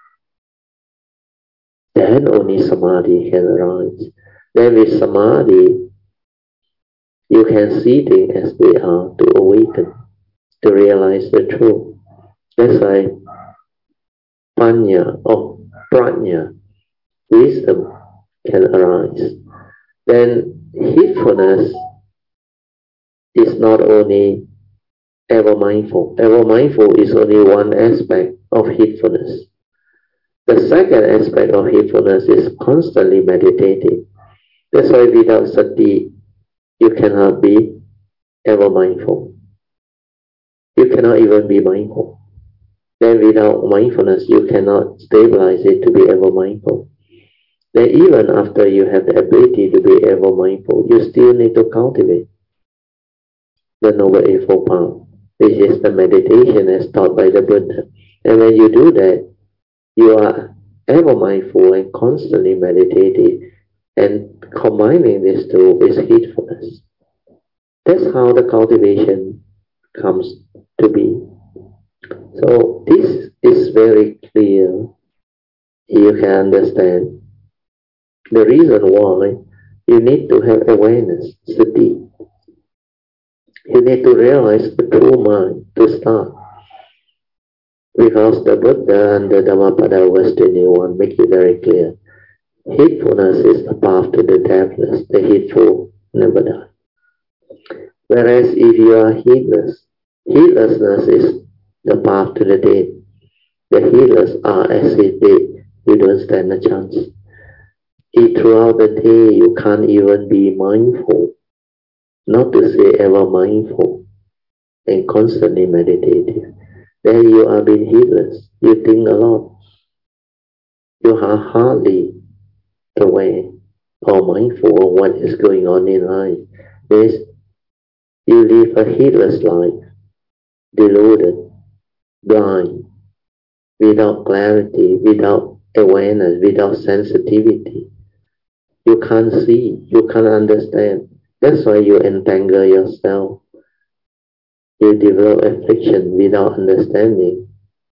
Then only samadhi can arise. Then with samadhi, you can see things as they are, to awaken, to realize the truth. That's why panya or prajna, wisdom, can arise. Then heedfulness is not only ever mindful. Ever mindful is only one aspect of heedfulness. The second aspect of heedfulness is constantly meditating. That's why without sati, you cannot be ever mindful. You cannot even be mindful. Then without mindfulness, you cannot stabilize it to be ever mindful. Then even after you have the ability to be ever mindful, you still need to cultivate the Noble Eightfold Path, which is the meditation as taught by the Buddha. And when you do that, you are ever mindful and constantly meditating, and combining these two is heedfulness. That's how the cultivation comes to be. So this is very clear. You can understand the reason why you need to have awareness, sati. You need to realize the true mind to start. Because the Buddha and the Dhammapada verse twenty-one make it very clear. Heedfulness is the path to the deathless. The heedful never die. Whereas if you are heedless, heedlessness is the path to the dead. The heedless are as if dead. You don't stand a chance. If throughout the day you can't even be mindful, not to say ever mindful, and constantly meditative, then you are being heedless. You think a lot. You are hardly aware or mindful of what is going on in life. This, you live a heedless life, deluded, blind, without clarity, without awareness, without sensitivity. You can't see, you can't understand. That's why you entangle yourself. You develop affliction without understanding.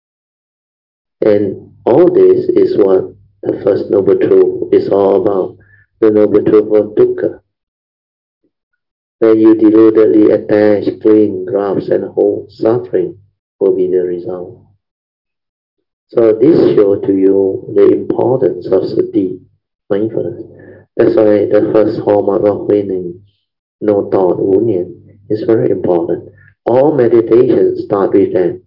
And all this is what the first noble truth is all about. The noble truth of dukkha. When you deludedly attach, cling, grasp, and hold, suffering will be the result. So this shows to you the importance of sati, mindfulness. That's why the first hallmark of winning, no thought, wu nian, is very important. All meditations start with that.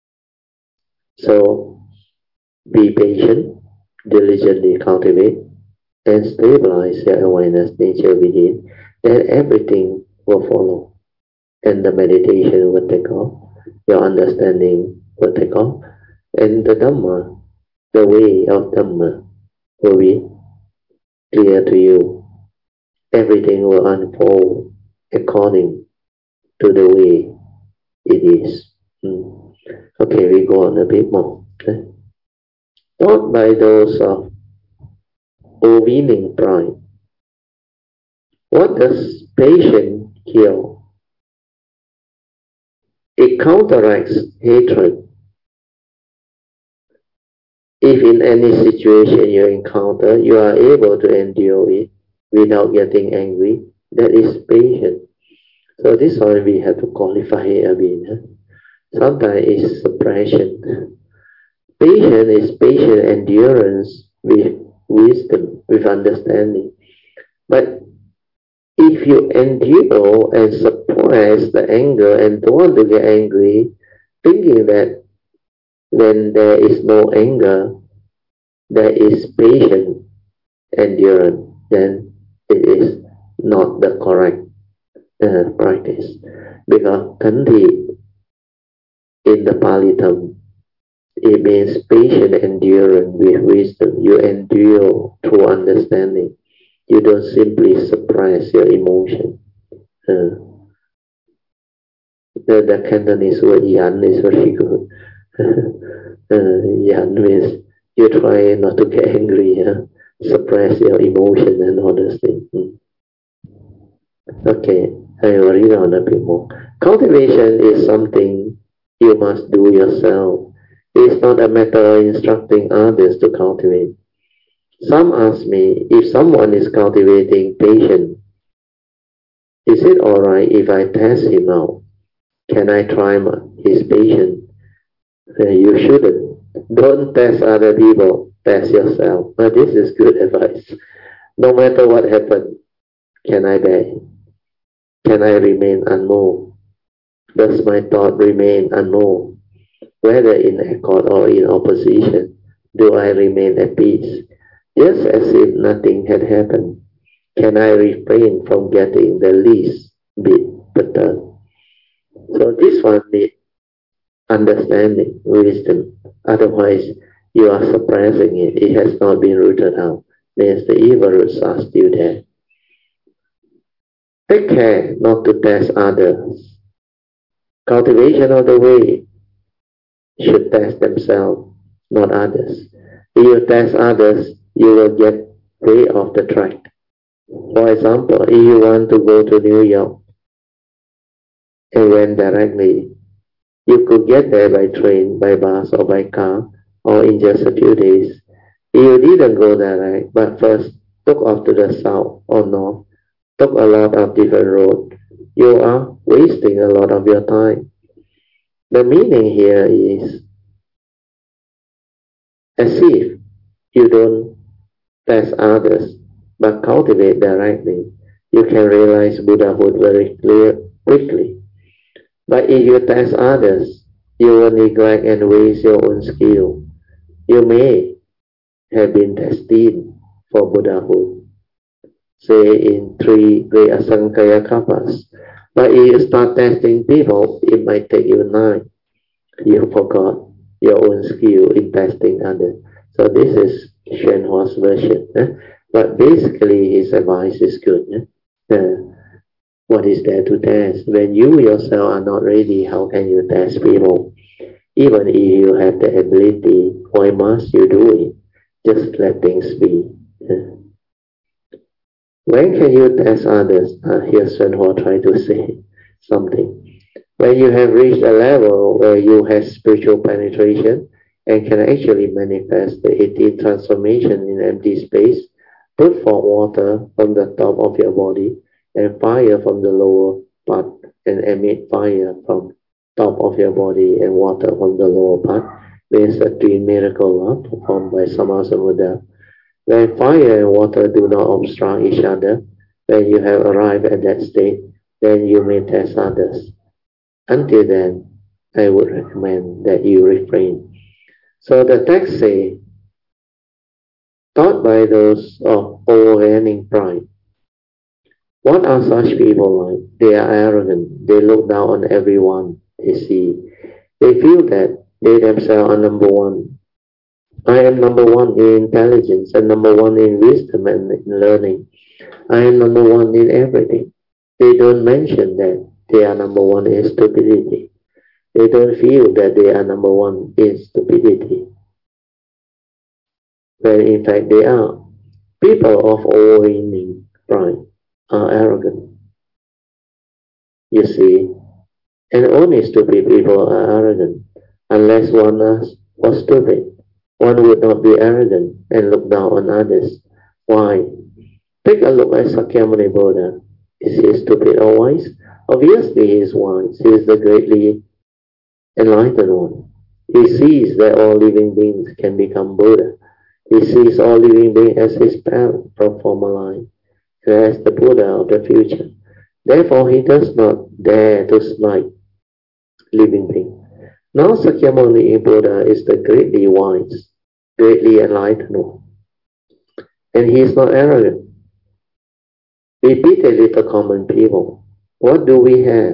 So be patient, diligently cultivate, and stabilize your awareness nature within, then everything will follow. and the meditation will take off, your understanding will take off, and the Dhamma, the way of Dhamma will be clear to you. Everything will unfold according to the way it is. Hmm. Okay, we go on a bit more. Okay. Taught by those of overweening pride. What does patience kill? It counteracts hatred. If in any situation you encounter, you are able to endure it without getting angry, that is patience. So this one we have to qualify a bit. Huh? Sometimes it's suppression. Patience is patient endurance with wisdom, with understanding. But if you endure and suppress the anger and don't want to get angry, thinking that when there is no anger, there is patient endurance, then it is not the correct uh, practice. Because Khanti in the Pali term, it means patient endurance with wisdom. You endure through understanding. You don't simply suppress your emotion. Uh, the, the Cantonese word yan is very good. uh, yan means you try not to get angry, huh? Suppress your emotion and all those things. Mm. Okay, I will read on a bit more. Cultivation is something you must do yourself. It is not a matter of instructing others to cultivate. Some ask me, if someone is cultivating patience, is it alright if I test him out? Can I try his patience? Uh, you shouldn't. Don't test other people, test yourself. But this is good advice. No matter what happens, can I bear? Can I remain unmoved? Does my thought remain unmoved? Whether in accord or in opposition, do I remain at peace? Just as if nothing had happened. Can I refrain from getting the least bit perturbed? So this one needs understanding, wisdom. Otherwise, you are suppressing it. It has not been rooted out. Means the evil roots are still there. Take care not to test others. Cultivation of the way should test themselves, not others. If you test others, you will get way off the track. For example, if you want to go to New York and went directly, you could get there by train, by bus, or by car, or in just a few days. If you didn't go direct, but first took off to the south or north, took a lot of different roads, you are wasting a lot of your time. The meaning here is as if you don't test others, but cultivate directly, you can realize Buddhahood very clear, quickly. But if you test others, you will neglect and waste your own skill. You may have been destined for Buddhahood, say in three great Asankaya Kappas. But if you start testing people, it might take you nine. You forgot your own skill in testing others. So this is Xuan Hua's version. Eh? But basically his advice is good. Eh? Uh, what is there to test? When you yourself are not ready, how can you test people? Even if you have the ability, why must you do it? Just let things be. Eh? When can you test others? Uh, here's Xuan Hua trying to say something. When you have reached a level where you have spiritual penetration and can actually manifest the eighteen transformation in empty space, put forth water from the top of your body and fire from the lower part and emit fire from top of your body and water from the lower part, means a twin miracle performed by Sammasambuddha. When fire and water do not obstruct each other, when you have arrived at that state, then you may test others. Until then, I would recommend that you refrain. So the text says, taught by those of overwhelming pride. What are such people like? They are arrogant. They look down on everyone they see. They feel that they themselves are number one. I am number one in intelligence and number one in wisdom and in learning. I am number one in everything. They don't mention that they are number one in stupidity. They don't feel that they are number one in stupidity, when in fact they are. People of overweening pride are arrogant, you see, and only stupid people are arrogant. Unless one was stupid, one would not be arrogant and look down on others. Why? Take a look at Sakyamuni Buddha. Is he stupid or wise? Obviously he is wise. He is the greatly enlightened one. He sees that all living beings can become Buddha. He sees all living beings as his parent from former life, and as the Buddha of the future. Therefore, he does not dare to slight living beings. Now Sakyamuni Buddha is the greatly wise, greatly enlightened one. And he is not arrogant. Repeatedly for common people, what do we have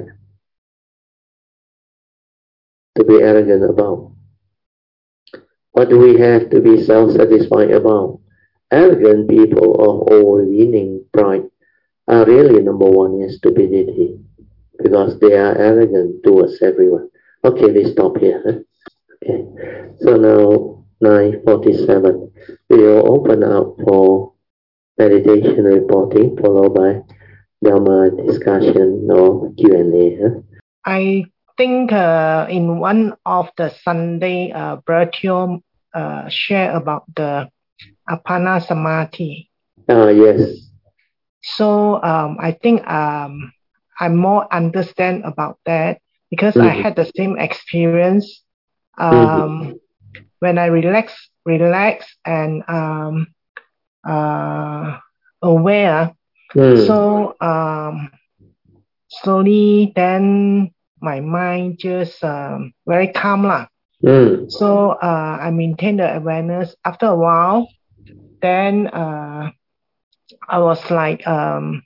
to be arrogant about? What do we have to be self-satisfied about? Arrogant people of overweening pride are really number one in stupidity, because they are arrogant towards everyone. Okay, we stop here. Huh? Okay, so now nine forty-seven. We will open up for meditation reporting, followed by Dharma discussion or Q and A. Huh? I think uh, in one of the Sunday, uh, Bertio uh, share about the Apana Samadhi. Ah, yes. So um, I think um, I more understand about that because mm-hmm. I had the same experience um, mm-hmm. when I relax, relax and um, uh, aware. Mm. So um, slowly, then my mind just um, very calm lah. Mm. So uh, I maintain the awareness. After a while, then uh, I was like, um,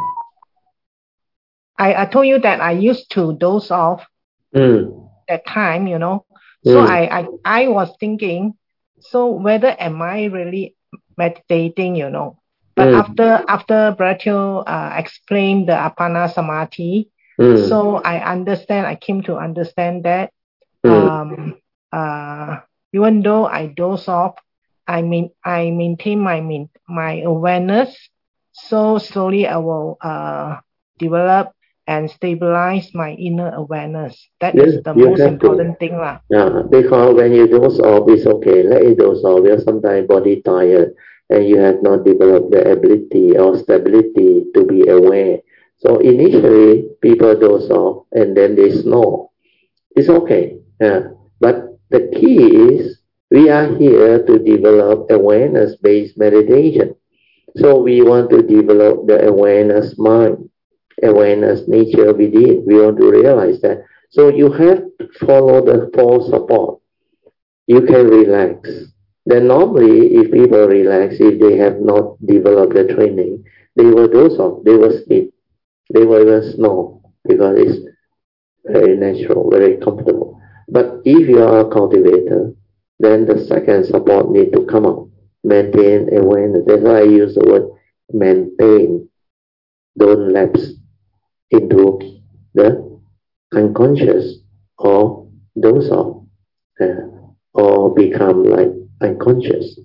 I, I told you that I used to doze off mm. that time, you know. Mm. So I, I I was thinking, so whether am I really meditating, you know. But mm. after after Bertio uh, explained the Apana Samadhi, mm. so I understand, I came to understand that mm. um, uh, even though I doze off, I mean I maintain my my awareness. So slowly I will uh, develop and stabilize my inner awareness. That yes, is the most important to. thing lah. Yeah, because when you doze off, it's okay. Let it doze off. Because sometimes body tired and you have not developed the ability or stability to be aware. So initially, people doze off and then they snore. It's okay. Yeah. But the key is we are here to develop awareness-based meditation. So we want to develop the awareness mind, awareness nature within. We want to realize that. So you have to follow the four support. You can relax. Then normally, if people relax, if they have not developed the training, they will doze off, they will sleep, they will even snore, because it's very natural, very comfortable. But if you are a cultivator, then the second support need to come out. Maintain awareness. That's why I use the word maintain. Don't lapse into the unconscious or doze off uh, or become like unconscious.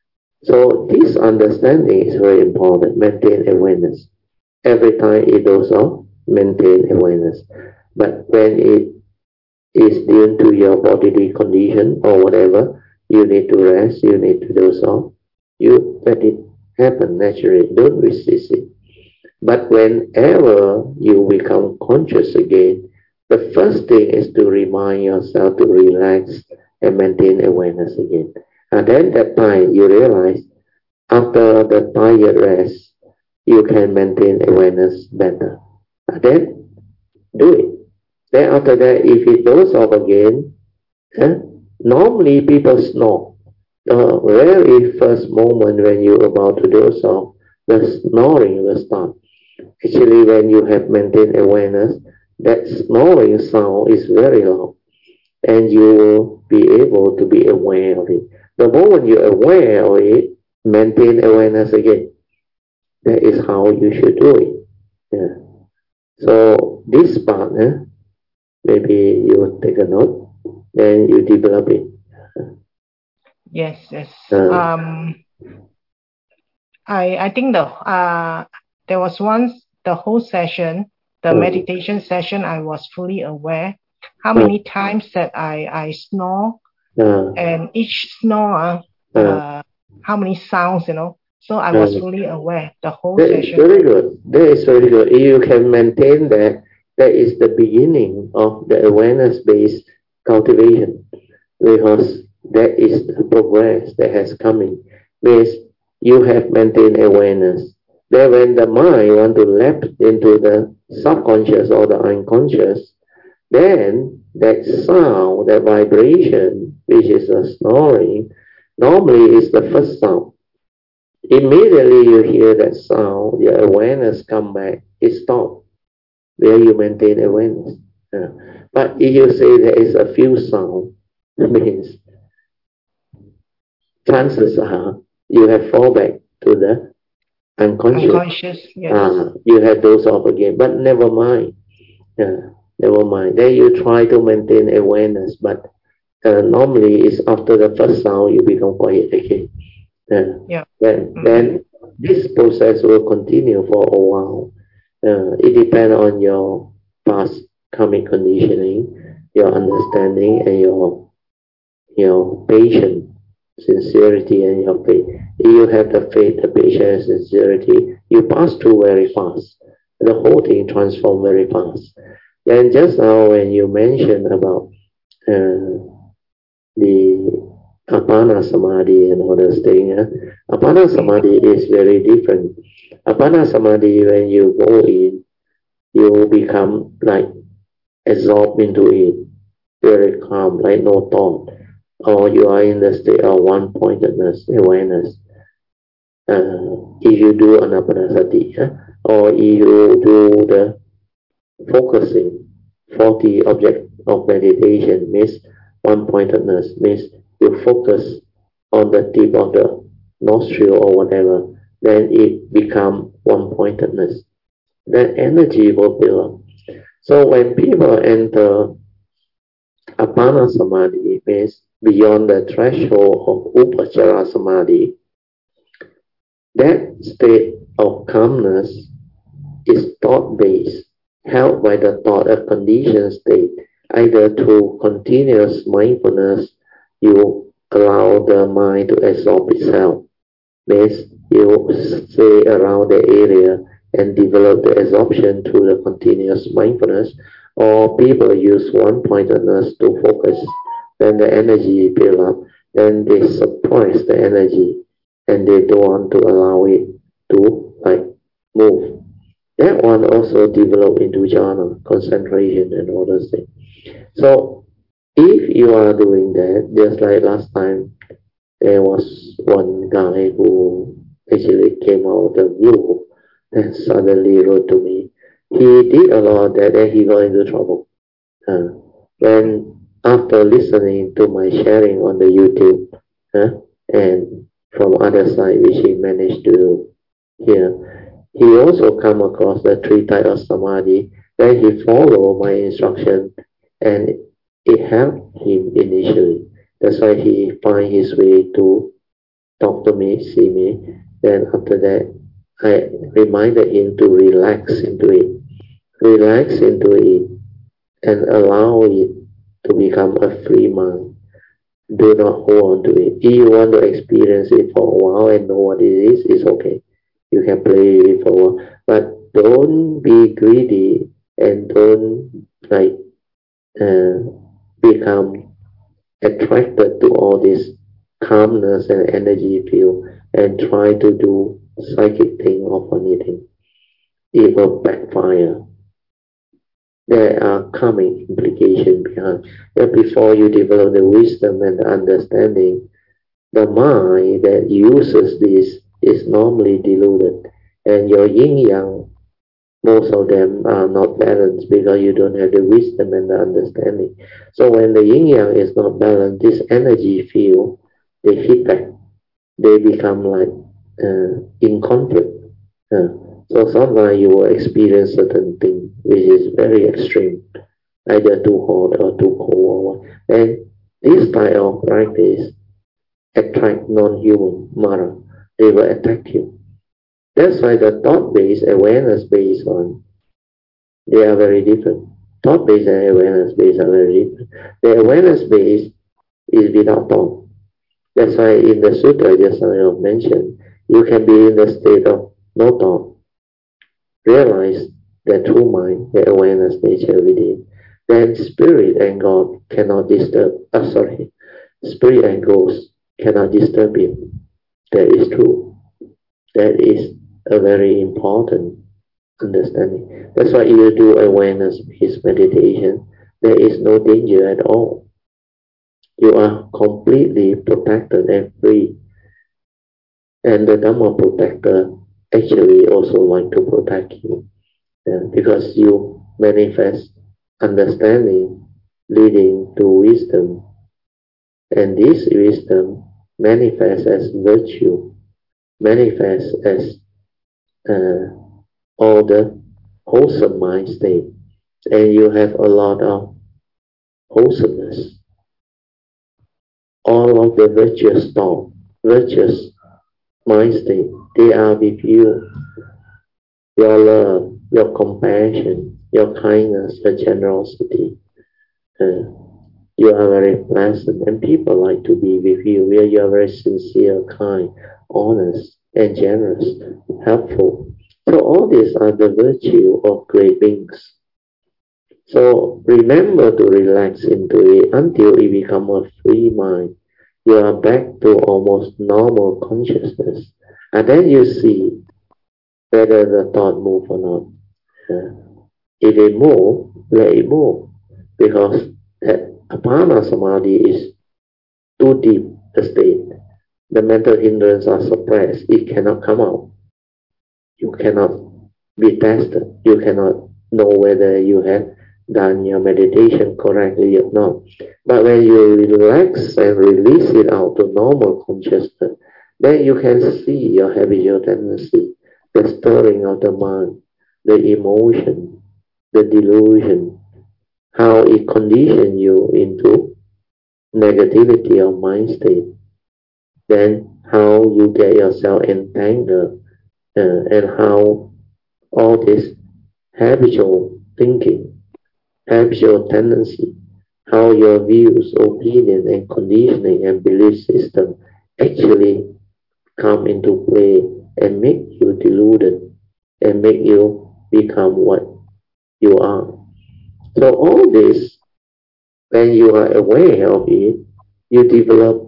So this understanding is very important. Maintain awareness. Every time it does off, maintain awareness. But when it is due to your bodily condition or whatever, you need to rest, you need to doze off, you let it happen naturally. Don't resist it. But whenever you become conscious again, the first thing is to remind yourself to relax and maintain awareness again. And then that time you realize after the tired rest, you can maintain awareness better. And then do it. Then after that, if it goes off again, eh, normally people snore. The very first moment when you're about to doze off, the snoring will start. Actually, when you have maintained awareness, that snoring sound is very loud, and you will be able to be aware of it. The moment you're aware of it, maintain awareness again. That is how you should do it. Yeah. So this part, eh, maybe you take a note, then you develop it. Yes, yes. Uh, um, I I think the uh there was once the whole session, the uh, meditation session, I was fully aware how many uh, times that I I snore, uh, and each snore, uh, uh, how many sounds, you know. So I was uh, fully aware the whole that session. Is very good. That is very good. If you can maintain that, that is the beginning of the awareness-based cultivation, because that is the progress that has come in. Means you have maintained awareness. Then when the mind want to leap into the subconscious or the unconscious, then that sound, that vibration, which is a snoring, normally is the first sound. Immediately you hear that sound, your awareness come back, it stops. There you maintain awareness. Yeah. But if you say there is a few sound, means chances are you have fall back to the unconscious. Unconscious, yes. Uh, you have those off again, but never mind. Yeah, never mind. Then you try to maintain awareness, but uh, normally it's after the first sound you become quiet again. Uh, yeah. Then, mm-hmm. then this process will continue for a while. Uh, it depends on your past karmic conditioning, your understanding, and your your patience, sincerity, and your faith. If you have the faith, the patience, and sincerity, you pass through very fast. The whole thing transforms very fast. Then just now when you mentioned about uh, the Apana Samadhi and all those things, uh, Apana Samadhi is very different. Apana Samadhi, when you go in, you become like absorbed into it, very calm, like no thought, or you are in the state of one-pointedness, awareness. Uh, if you do anapanasati, uh, or if you do the focusing, forty object of meditation means one-pointedness, means you focus on the tip of the nostril or whatever, then it become one-pointedness. That energy will build up. So when people enter Apana Samadhi, means beyond the threshold of Upachara Samadhi, that state of calmness is thought-based, held by the thought, a conditioned state. Either through continuous mindfulness, you allow the mind to absorb itself. Means you stay around the area and develop the absorption through the continuous mindfulness, or people use one-pointedness to focus, then the energy build up, then they suppress the energy, and they don't want to allow it to like move. That one also develop into jhana, concentration, and all those things. So if you are doing that, just like last time, there was one guy who actually came out of the blue and suddenly wrote to me. He did a lot of that and he got into trouble. Uh, when after listening to my sharing on the YouTube, uh, and from other side which he managed to hear, he also come across the three types of samadhi. Then he followed my instruction and it helped him initially. That's why he find his way to talk to me, see me. Then after that, I reminded him to relax into it. Relax into it and allow it to become a free mind. Do not hold on to it. If you want to experience it for a while and know what it is, it's okay. You can play it for a while. But don't be greedy and don't like uh, become attracted to all this calmness and energy field and try to do psychic thing or funny thing. It will backfire. There are karmic implications behind. That before you develop the wisdom and the understanding, the mind that uses this is normally deluded, and your yin yang most of them are not balanced because you don't have the wisdom and the understanding. So when the yin yang is not balanced, this energy field, they hit back. They become like uh, in conflict. Uh, so sometimes you will experience certain thing which is very extreme, either too hot or too cold or what. And this type of practice attract non-human Mara. They will attack you. That's why the thought-based, awareness-based one, they are very different. Thought-based and awareness-based are very different. The awareness-based is without thought. That's why in the sutra just I have mentioned, you can be in the state of no thought. Realize the true mind, the awareness nature within. Then spirit and God cannot disturb. Oh, sorry, spirit and ghost cannot disturb you. That is true. That is a very important understanding. That's why if you do awareness-based meditation, there is no danger at all. You are completely protected and free. And the Dhamma protector actually also want to protect you, yeah, because you manifest understanding leading to wisdom. And this wisdom manifests as virtue, manifests as uh, all the wholesome mind state. And you have a lot of wholesomeness. All of the virtuous thought, virtuous mind state, they are with you. Your love, your compassion, your kindness, your generosity. Uh, you are very pleasant and people like to be with you where you are very sincere, kind, honest, and generous, helpful. So all these are the virtue of great beings. So remember to relax into it until it becomes a free mind. You are back to almost normal consciousness. And then you see whether the thought move or not. Uh, if it move, let it move. Because that Apana Samadhi is too deep a state. The mental hindrances are suppressed. It cannot come out. You cannot be tested. You cannot know whether you have done your meditation correctly or not. But when you relax and release it out to normal consciousness, then you can see your habitual tendency, the stirring of the mind, the emotion, the delusion, how it conditions you into negativity of mind state. Then how you get yourself entangled uh, and how all this habitual thinking, habitual tendency, how your views, opinion, and conditioning and belief system actually come into play and make you deluded and make you become what you are. So all this, when you are aware of it, you develop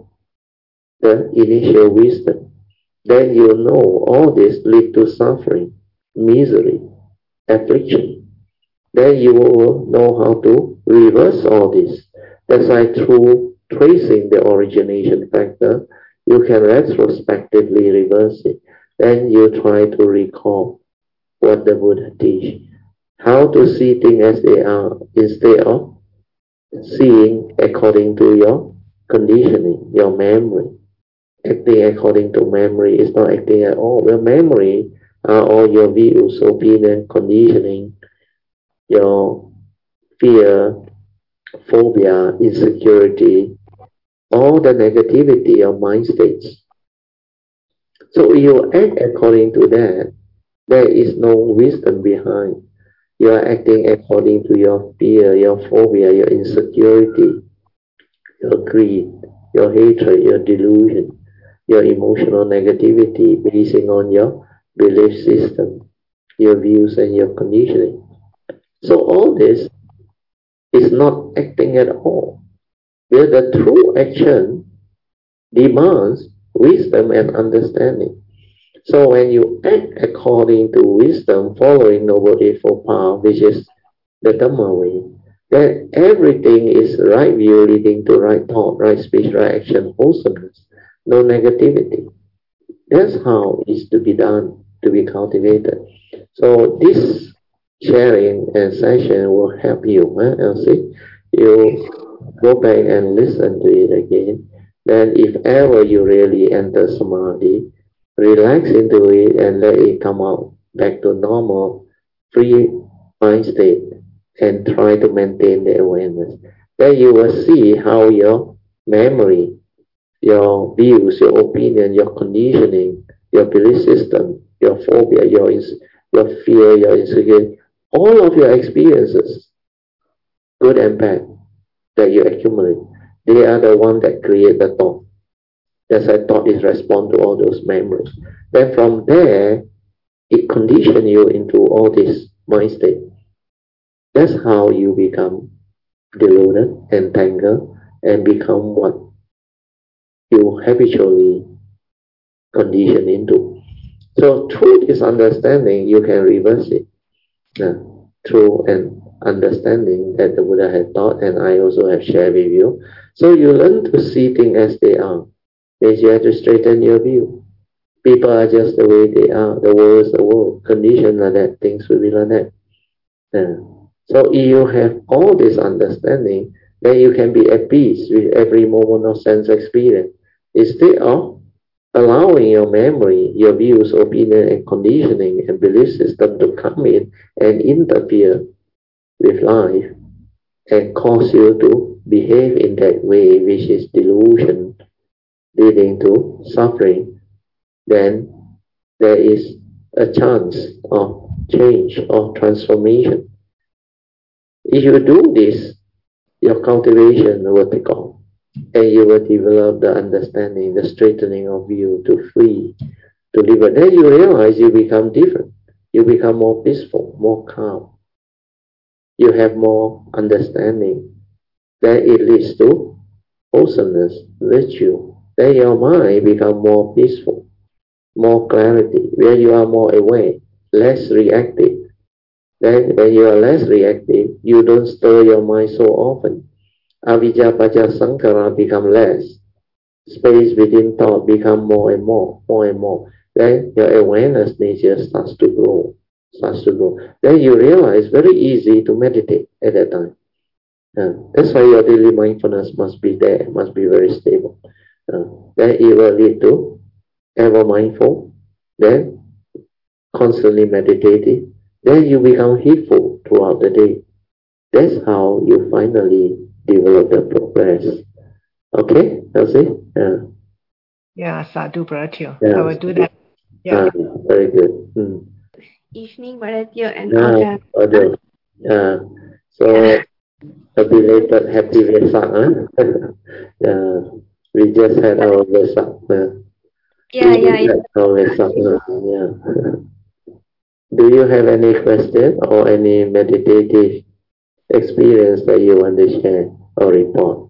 the initial wisdom. Then you know all this lead to suffering, misery, affliction. Then you will know how to reverse all this. That's why through tracing the origination factor, you can retrospectively reverse it. Then you try to recall what the Buddha teach. How to see things as they are instead of seeing according to your conditioning, your memory. Acting according to memory is not acting at all. Your memory are all your views, opinion, conditioning, your fear, phobia, insecurity, all the negativity of mind states. So you act according to that. There is no wisdom behind. You are acting according to your fear, your phobia, your insecurity, your greed, your hatred, your delusion, your emotional negativity basing on your belief system, your views and your conditioning. So all this is not acting at all. Where the true action demands wisdom and understanding. So when you act according to wisdom, following Noble Eightfold Path, which is the Dhamma way, then everything is right view leading to right thought, right speech, right action, wholesomeness, no negativity. That's how it's to be done, to be cultivated. So this sharing and session will help you, huh, Elsie? You go back and listen to it again. Then if ever you really enter samadhi, relax into it and let it come out back to normal, free mind state, and try to maintain the awareness. Then you will see how your memory, your views, your opinion, your conditioning, your belief system, your phobia, your, your fear, your insecurity, all of your experiences, good and bad, that you accumulate, they are the one that create the thought. That's why thought is respond to all those memories. Then from there, it condition you into all this mind state. That's how you become deluded, entangled, and become what you habitually condition into. So through this understanding, you can reverse it. Uh, through an understanding that the Buddha had taught, and I also have shared with you. So you learn to see things as they are. Yes, you have to straighten your view. People are just the way they are. The world is the world. Condition like that, things will be like that. Uh, so if you have all this understanding, then you can be at peace with every moment of sense experience. Instead of allowing your memory, your views, opinion, and conditioning and belief system to come in and interfere with life and cause you to behave in that way, which is delusion, leading to suffering, then there is a chance of change, of transformation. If you do this, your cultivation will take off, and you will develop the understanding, the straightening of view to free, to liberate. Then you realize you become different. You become more peaceful, more calm. You have more understanding. Then it leads to wholesomeness, virtue. Then your mind becomes more peaceful, more clarity, where you are more aware, less reactive. Then when you are less reactive, you don't stir your mind so often. Avijja pacha sankhara become less. Space within thought become more and more, more and more. Then your awareness nature starts to grow, starts to grow. Then you realize very easy to meditate at that time. Uh, that's why your daily mindfulness must be there, must be very stable. Uh, then it will lead to ever mindful, then constantly meditating, then you become heedful throughout the day. That's how you finally develop the progress. Okay, Elsie? Yeah. Yeah, sadhu, Brother Teo. Yeah. I will do that. Yeah. Ah, very good. Mm. Evening, Brother Teo, and yeah, all the... Yeah. So, yeah. A belated happy Vesak, huh? Yeah. We just had our Vesak. Uh, yeah, yeah, yeah. Our Vesak, uh, yeah. Do you have any question or any meditative experience that you want to share or report?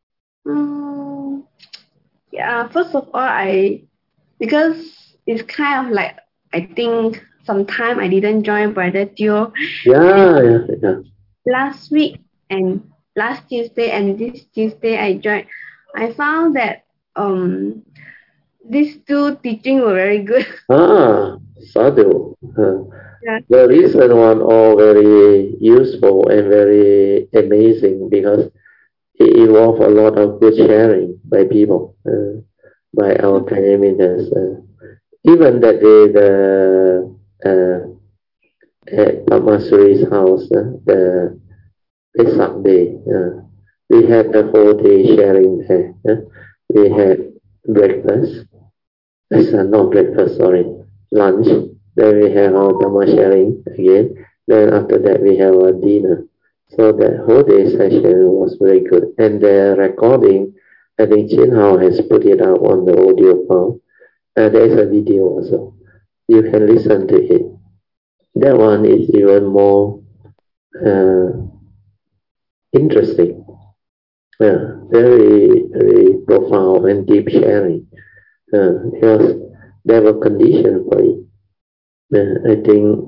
Um, yeah, first of all, I, because it's kind of like, I think sometime I didn't join Brother Teo. Yeah, yeah, yeah. Last week and last Tuesday and this Tuesday I joined. I found that um these two teaching were very good. Ah, sadhu. Uh, yeah. The recent one all very useful and very amazing because it involved a lot of good sharing by people, uh, by our parameters. Uh, even that day, the uh, at Pamasuri's house, uh, the Vesak day, uh, we had the whole day sharing there. Uh, we had breakfast, uh, not breakfast, sorry, lunch. Then we have our Dhamma sharing again. Then after that, we have our dinner. So that whole day session was very good. And the recording, I think Chin Hao has put it out on the audio file. Uh, there is a video also. You can listen to it. That one is even more uh, interesting. Uh, very, very profound and deep sharing. Uh, because there were conditions for it. Uh, I think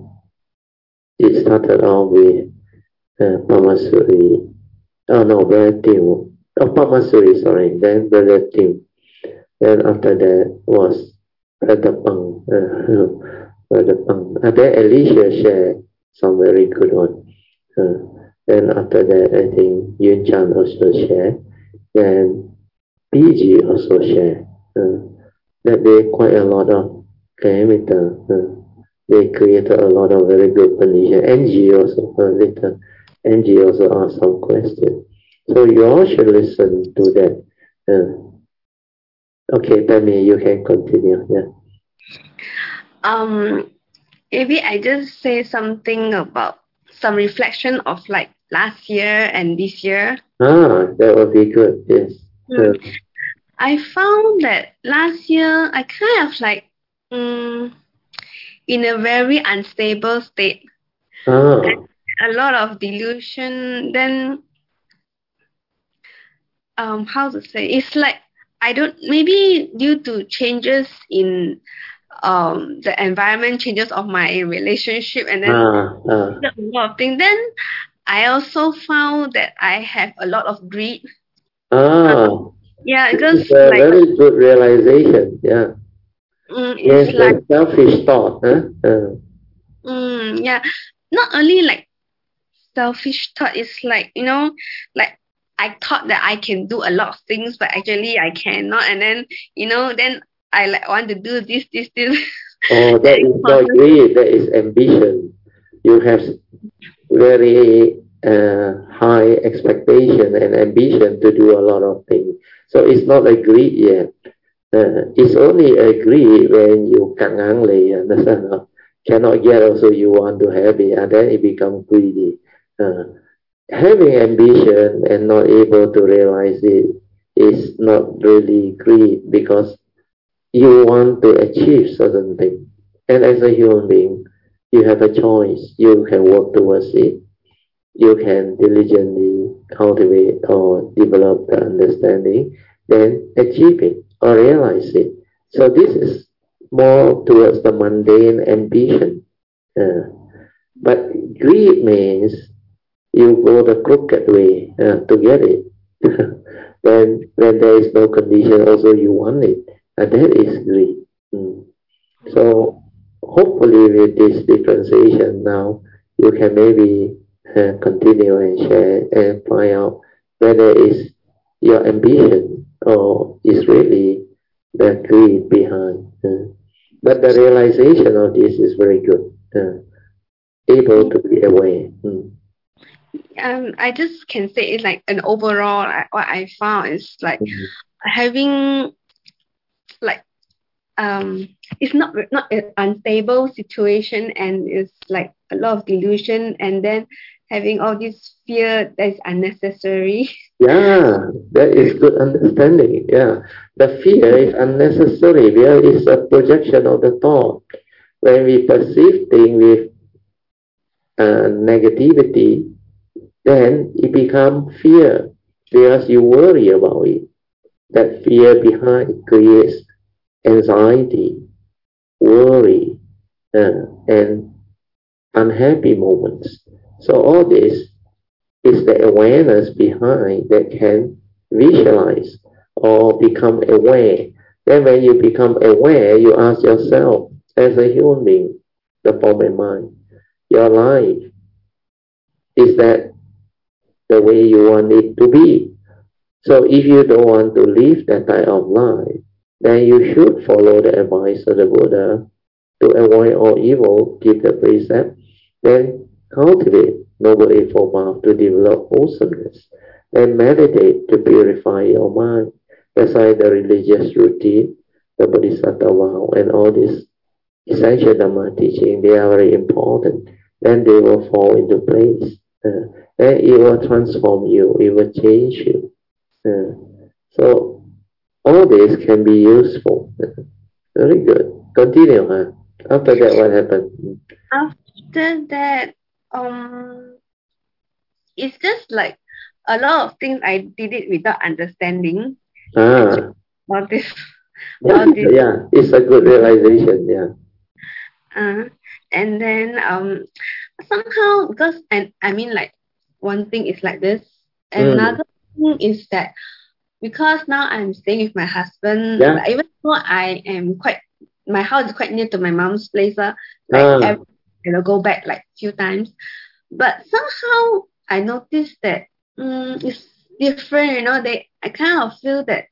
it started off with uh, Pamasuri. Oh no, Brother Teo. Oh, Pamasuri, sorry. Then Brother Teo. Then after that was Brother Pang. Uh, Brother Pang. Uh, then Alicia shared some very good one. Uh, then after that, I think Yun Chan also share, and P G also share uh, that they quite a lot of parameter. Uh, they created a lot of very good condition. N G also uh, later, N G also asked some question. So you all should listen to that. Uh, okay, Tammy, you can continue. Yeah. Um, maybe I just say something about some reflection of like last year and this year. Ah, that would be good. Yes. Mm. Uh, I found that last year I kind of like um, in a very unstable state. Ah. A lot of delusion. Then um, how to say? It's like I don't maybe due to changes in um the environment, changes of my relationship, and then ah, ah. a lot of things. Then I also found that I have a lot of greed. Ah. Um, yeah, because it's a like, very good realization. Yeah. Mm, Yes, it's like selfish thought. Huh? Uh. Mm, yeah, not only like selfish thought. It's like, you know, like I thought that I can do a lot of things, but actually I cannot. And then, you know, then I like want to do this, this, this. Oh, that is not greed. That is ambition. You have very uh, high expectation and ambition to do a lot of things. So it's not a greed yet. Uh, it's only a greed when you can't understand. Cannot get, also you want to have it, and then it becomes greedy. Uh, having ambition and not able to realize it is not really greed, because you want to achieve certain things. And as a human being, you have a choice. You can work towards it. You can diligently cultivate or develop the understanding, then achieve it or realize it. So this is more towards the mundane ambition. Uh, but greed means you go the crooked way uh, to get it. then when there is no condition, also you want it. And that is greed. Mm. So hopefully with this differentiation now, you can maybe uh, continue and share and find out whether it's your ambition or is really the greed behind. Uh, but the realization of this is very good. Uh, able to be aware. Mm. Um, I just can say it's like an overall. I, what I found is like mm-hmm. having like um, it's not not an unstable situation, and it's like a lot of delusion, and then having all this fear that is unnecessary. Yeah, that is good understanding. Yeah, the fear is unnecessary. Fear is a projection of the thought. When we perceive things with uh, negativity, then it becomes fear because you worry about it. That fear behind creates anxiety, worry, uh, and unhappy moments. So all this is the awareness behind that can visualize or become aware. Then when you become aware, you ask yourself, as a human being, the form and mind, your life, is that the way you want it to be? So if you don't want to live that type of life, then you should follow the advice of the Buddha to avoid all evil, keep the precept, then cultivate noble eightfold path to develop wholesomeness, and meditate to purify your mind. That's why the religious routine, the Bodhisattva vow, and all this essential Dhamma teaching, they are very important. Then they will fall into place. Uh, then it will transform you, it will change you. Uh, so all this can be useful. Uh, very good. Continue, huh? After that, what happened? After that, um, it's just like a lot of things I did it without understanding. Ah. All this. Yeah, all this. yeah, it's a good realization. Yeah. Uh, and then um, somehow because and I mean like one thing is like this. Another mm. thing is that because now I'm staying with my husband, yeah. like, even though I am quite, my house is quite near to my mom's place. Uh, like ah. every, you know, go back like few times. But somehow I noticed that um, it's different, you know, they I kind of feel that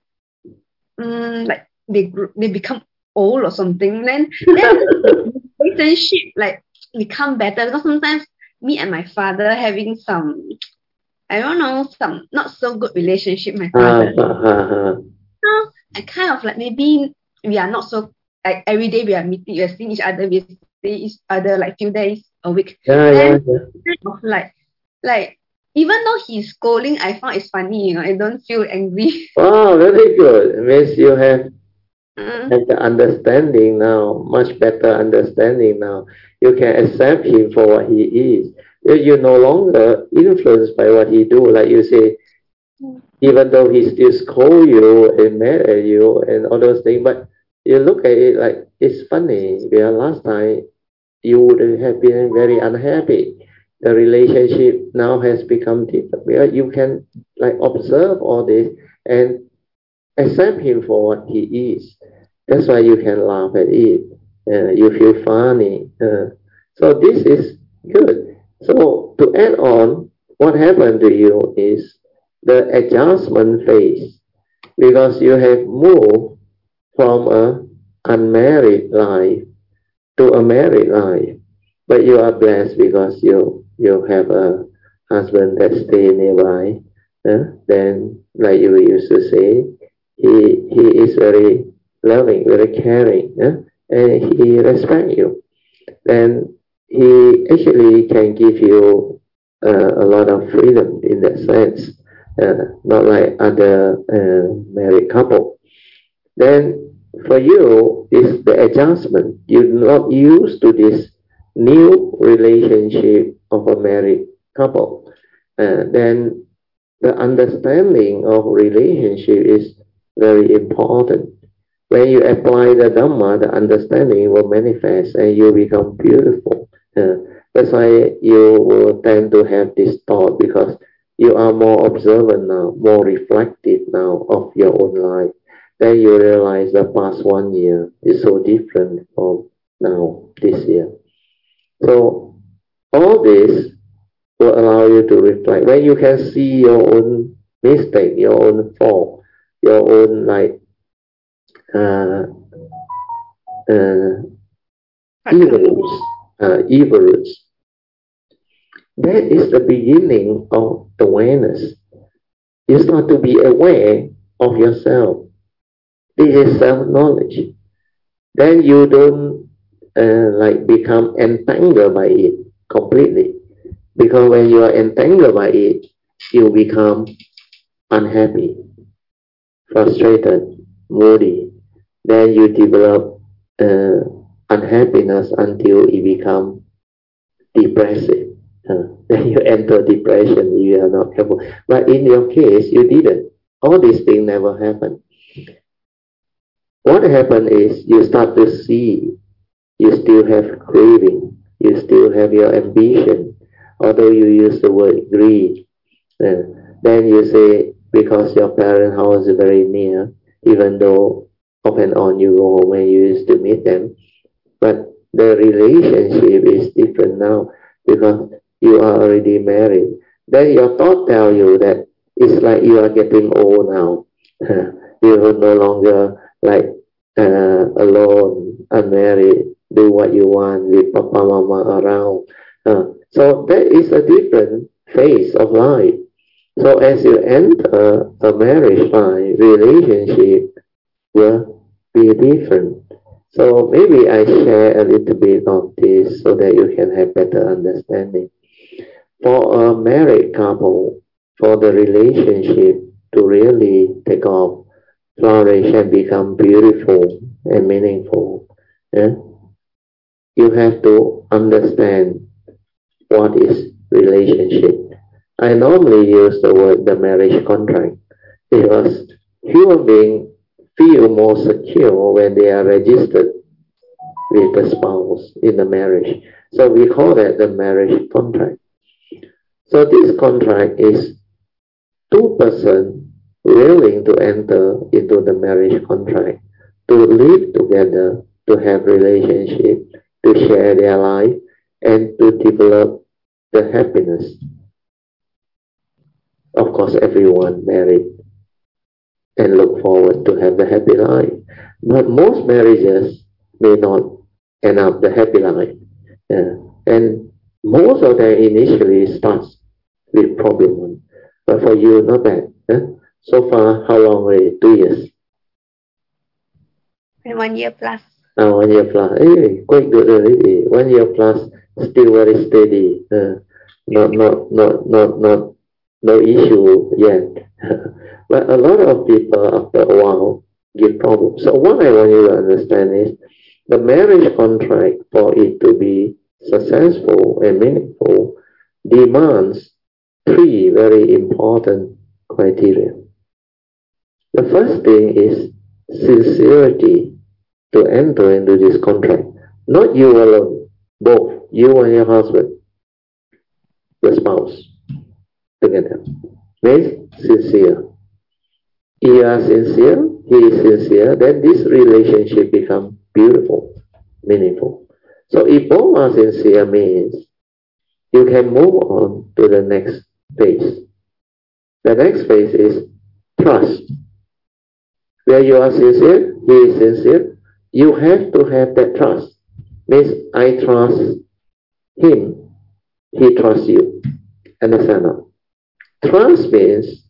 um, like they they become old or something. Then then relationship like become better because sometimes me and my father having some I don't know some not so good relationship my father. Uh, uh, uh, So I kind of like maybe we are not so like every day we are meeting, we are seeing each other, we see each other like few days a week. yeah, Then yeah, yeah. kind of like like even though he's scolding, I found it's funny, you know, I don't feel angry. Wow, very good. It means you have Uh, have the understanding now, much better understanding now. You can accept him for what he is. You- You're no longer influenced by what he do. Like you say, even though he still scold you and mad at you and all those things, but you look at it like it's funny. Because last time you would have been very unhappy. The relationship now has become different. Because you can like observe all this and accept him for what he is. That's why you can laugh at it. Uh, you feel funny. Uh, so this is good. So to add on, what happened to you is the adjustment phase because you have moved from a unmarried life to a married life, but you are blessed because you you have a husband that stay nearby. Uh, then, like you used to say, he he is very loving, very caring, uh, and he respect you. Then he actually can give you uh, a lot of freedom in that sense, uh, not like other uh, married couple. Then for you is the adjustment. You're not used to this new relationship of a married couple. Uh, then the understanding of relationship is very important. When you apply the Dhamma, the understanding will manifest and you become beautiful. Uh, that's why you will tend to have this thought because you are more observant now, more reflective now of your own life. Then you realize the past one year is so different from now, this year. So all this will allow you to reflect. When you can see your own mistake, your own fault, your own like uh, uh, evil roots, uh, evil roots. That is the beginning of awareness. You start to be aware of yourself. This is self-knowledge. Then you don't uh, like become entangled by it completely. Because when you are entangled by it, you become unhappy, frustrated, moody. Then you develop uh, unhappiness until it becomes depressive. Uh, then you enter depression if you are not careful. But in your case, you didn't. All these things never happened. What happened is you start to see you still have craving, you still have your ambition, although you use the word greed. Uh, then you say, because your parent house is very near, even though off and on you go home and you used to meet them, but the relationship is different now because you are already married. Then your thought tell you that it's like you are getting old now. You are no longer like uh, alone, unmarried, do what you want with papa mama around. Uh, so that is a different phase of life. So as you enter a marriage life, relationship will be different. So maybe I share a little bit of this so that you can have better understanding. For a married couple, for the relationship to really take off, flourish and become beautiful and meaningful, yeah, you have to understand what is relationship. I normally use the word the marriage contract because human beings feel more secure when they are registered with the spouse in the marriage. So we call that the marriage contract. So this contract is two persons willing to enter into the marriage contract to live together, to have relationship, to share their life, and to develop the happiness. Of course, everyone married and look forward to have the happy life. But most marriages may not end up the happy life. Yeah. And most of them initially starts with problem. But for you, not bad. Yeah? So far, how long already? Two years? One year plus. Uh, one year plus. Hey, quite good already. One year plus, still very steady. Uh, not, not, not, not, not, no issue yet. But a lot of people, after a while, get problems. So what I want you to understand is, the marriage contract, for it to be successful and meaningful, demands three very important criteria. The first thing is sincerity to enter into this contract. Not you alone, both you and your husband, the spouse, together. Means sincere. You are sincere, he is sincere, then this relationship becomes beautiful, meaningful. So if both are sincere means you can move on to the next phase. The next phase is trust. Where you are sincere, he is sincere, you have to have that trust. Means I trust him, he trusts you. Understand now? Trust means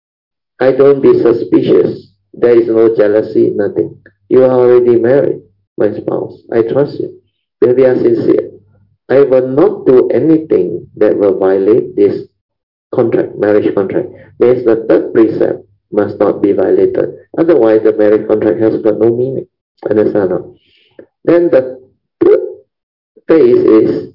I don't be suspicious. There is no jealousy, nothing. You are already married, my spouse. I trust you. When we are sincere, I will not do anything that will violate this contract, marriage contract. Means the third precept must not be violated. Otherwise, the marriage contract has got no meaning. Understand now? Then the third phase is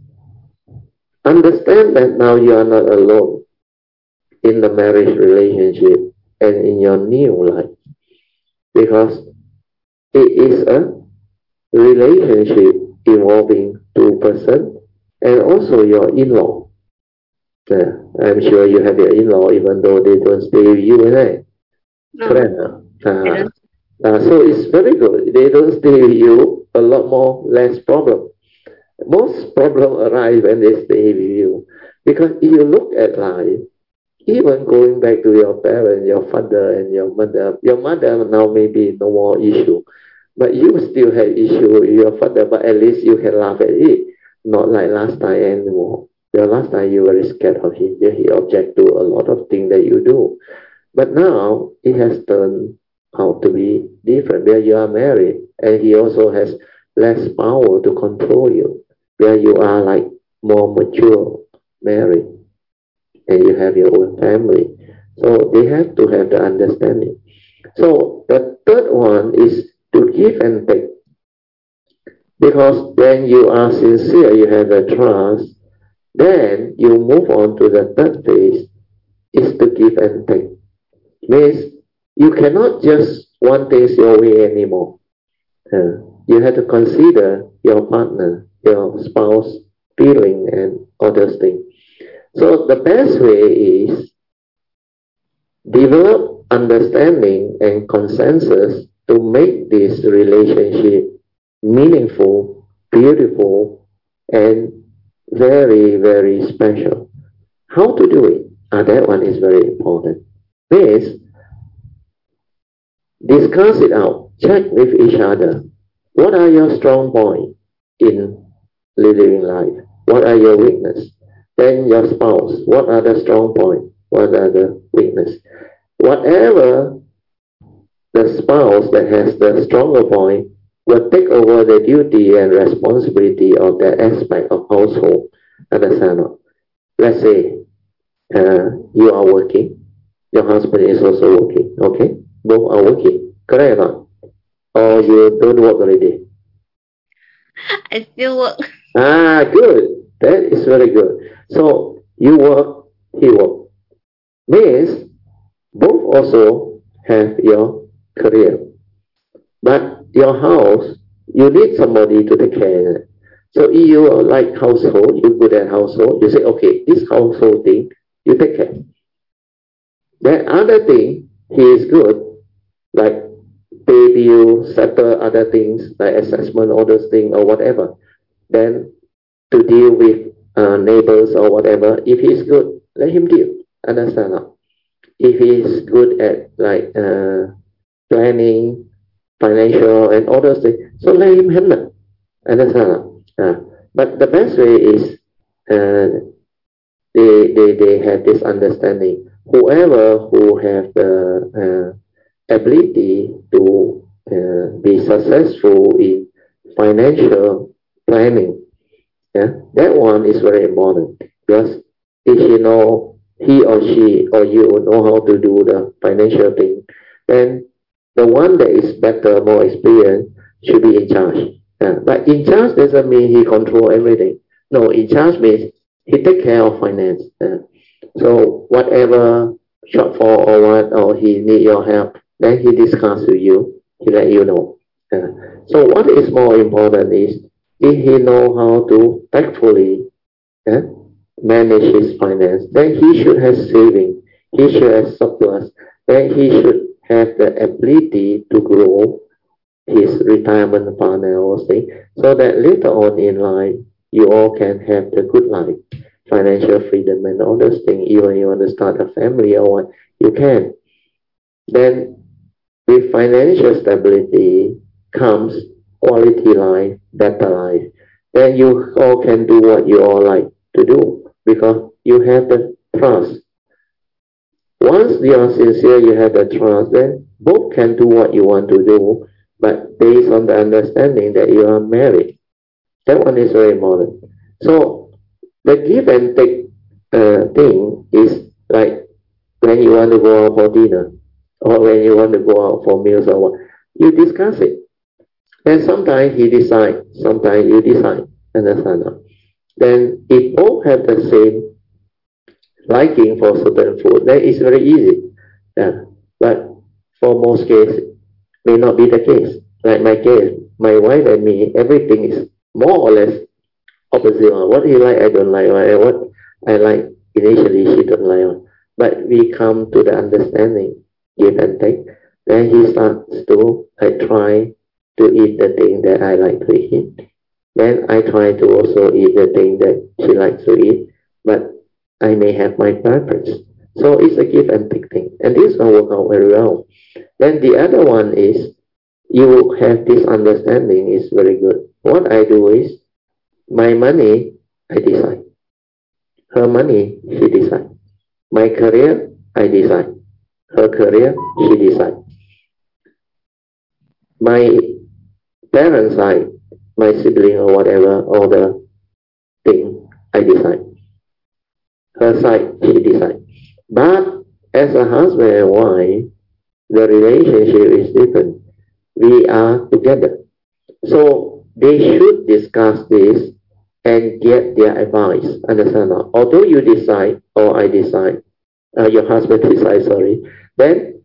understand that now you are not alone in the marriage relationship and in your new life, because it is a relationship involving two persons and also your in-law. Uh, I'm sure you have your in-law even though they don't stay with you and I. No. Uh, uh, so it's very good. They don't stay with you, a lot more less problem. Most problem arise when they stay with you. Because if you look at life, even going back to your parents, your father and your mother, your mother now maybe no more issue, but you still have issue with your father, but at least you can laugh at it. Not like last time anymore. The last time you were very scared of him. He object to a lot of things that you do. But now it has turned out to be different. Where you are married and he also has less power to control you. Where you are like more mature, married, and you have your own family. So they have to have the understanding. So the third one is to give and take. Because when you are sincere, you have the trust, then you move on to the third phase, is to give and take. Means you cannot just want things your way anymore. Uh, you have to consider your partner, your spouse, feeling and all those things. So the best way is develop understanding and consensus to make this relationship meaningful, beautiful, and very, very special. How to do it? Ah, that one is very important. Means discuss it out. Check with each other. What are your strong points in living life? What are your weaknesses? Then your spouse, what are the strong points? What are the weaknesses? Whatever the spouse that has the stronger point will take over the duty and responsibility of that aspect of household. Understand? Let's say uh, you are working, your husband is also working, okay? Both are working, correct or not? Or you don't work already? I still work. Ah, good. That is very good. So you work, he work. Means both also have your career. But your house, you need somebody to take care of it. So if you like household, you're good at household, you say, okay, this household thing, you take care. That other thing, he is good, like pay bill, settle other things, like assessment, all those things, or whatever. Then to deal with uh, neighbors or whatever. If he's good, let him deal. Understand? If he's good at like uh, planning, financial, and all those things, so let him handle. Understand? Uh, but the best way is uh, they, they, they have this understanding. Whoever who have the uh, ability to uh, be successful in financial planning, yeah, that one is very important, because if you know, he or she or you know how to do the financial thing, then the one that is better, more experienced, should be in charge. Yeah. But in charge doesn't mean he control everything. No, in charge means he take care of finance. Yeah. So whatever shortfall or what, or he need your help, then he discuss with you, he let you know. Yeah. So what is more important is, if he know how to tactfully yeah, manage his finance, then he should have saving, he should have surplus, then he should have the ability to grow his retirement fund and all things, so that later on in life, you all can have the good life, financial freedom and all those things. Even you want to start a family or what, you can. Then with financial stability comes quality life, better life. Then you all can do what you all like to do, because you have the trust. Once you are sincere, you have the trust, then both can do what you want to do, but based on the understanding that you are married. That one is very important. So the give and take uh, thing is like when you want to go out for dinner, or when you want to go out for meals or what, you discuss it. Then sometimes he decides, sometimes you decide. Understand? Then if both have the same liking for certain food, then it's very easy. Yeah. But for most cases, may not be the case. Like my case, my wife and me, everything is more or less opposite. What he like, I don't like. What I like, initially she don't like. But we come to the understanding, give and take. Then he starts to like, try to eat the thing that I like to eat. Then I try to also eat the thing that she likes to eat. But I may have my preference. So it's a give and take thing. And this will work out very well. Then the other one is, you have this understanding is very good. What I do is, my money, I decide. Her money, she decide. My career, I decide. Her career, she decide. My parents' side, my sibling or whatever, or the thing, I decide. Her side, she decide. But as a husband and wife, the relationship is different. We are together. So they should discuss this and get their advice. Understand? Although you decide, or I decide, uh, your husband decides, sorry, then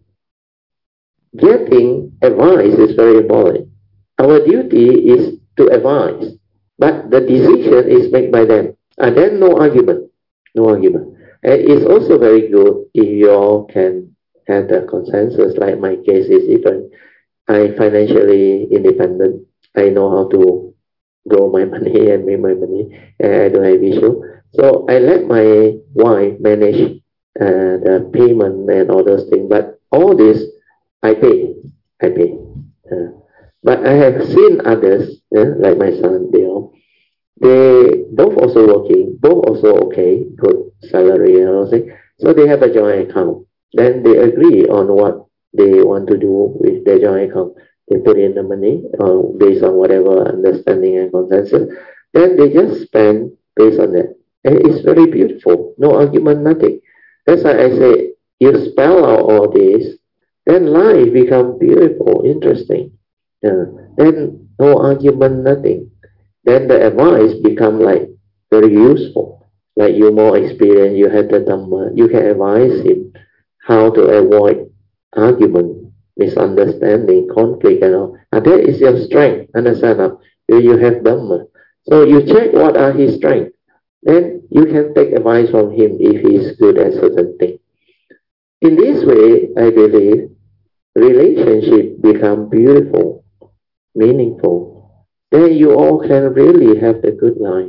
getting advice is very important. Our duty is to advise, but the decision is made by them. And then no argument. No argument. And it's also very good if you all can have the consensus, like my case is different. I'm financially independent. I know how to grow my money and make my money, and I don't have issue. So I let my wife manage uh, the payment and all those things. But all this, I pay. I pay. Uh, but I have seen others, uh, like my son, Bill. They both also working, both also okay, good salary and all things. So they have a joint account. Then they agree on what they want to do with their joint account. They put in the money uh, based on whatever understanding and consensus. Then they just spend based on that. And it's very beautiful. No argument, nothing. That's why I say, you spell out all this, then life becomes beautiful, interesting. Yeah. Then no argument, nothing. Then the advice become like very useful. Like you more experienced, you have the Dhamma, you can advise him how to avoid argument, misunderstanding, conflict and all. And that is your strength, understand? You, you have Dhamma. So you check what are his strengths. Then you can take advice from him if he is good at certain things. In this way, I believe, relationship become beautiful, meaningful. Then you all can really have the good life.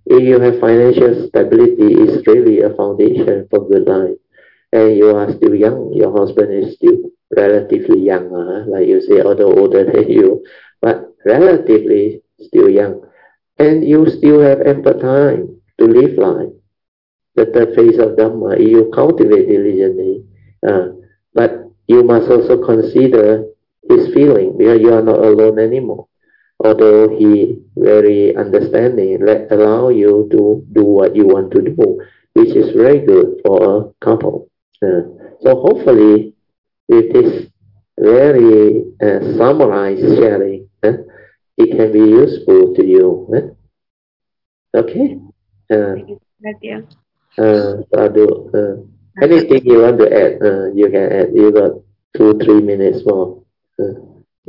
if you have financial stability, it's really a foundation for good life. And you are still young, your husband is still relatively young, uh, like you say, although older than you, but relatively still young. And you still have ample time to live life. The third phase of Dhamma, you cultivate diligently. Uh, but you must also consider his feeling, because you are not alone anymore. Although he very understanding, let allow you to do what you want to do, which is very good for a couple. Uh, so hopefully, with this very uh, summarized sharing, uh, it can be useful to you. Uh? Okay. Uh, uh, Sadhu, uh, anything you want to add, uh, you can add. You got two, three minutes more. Uh.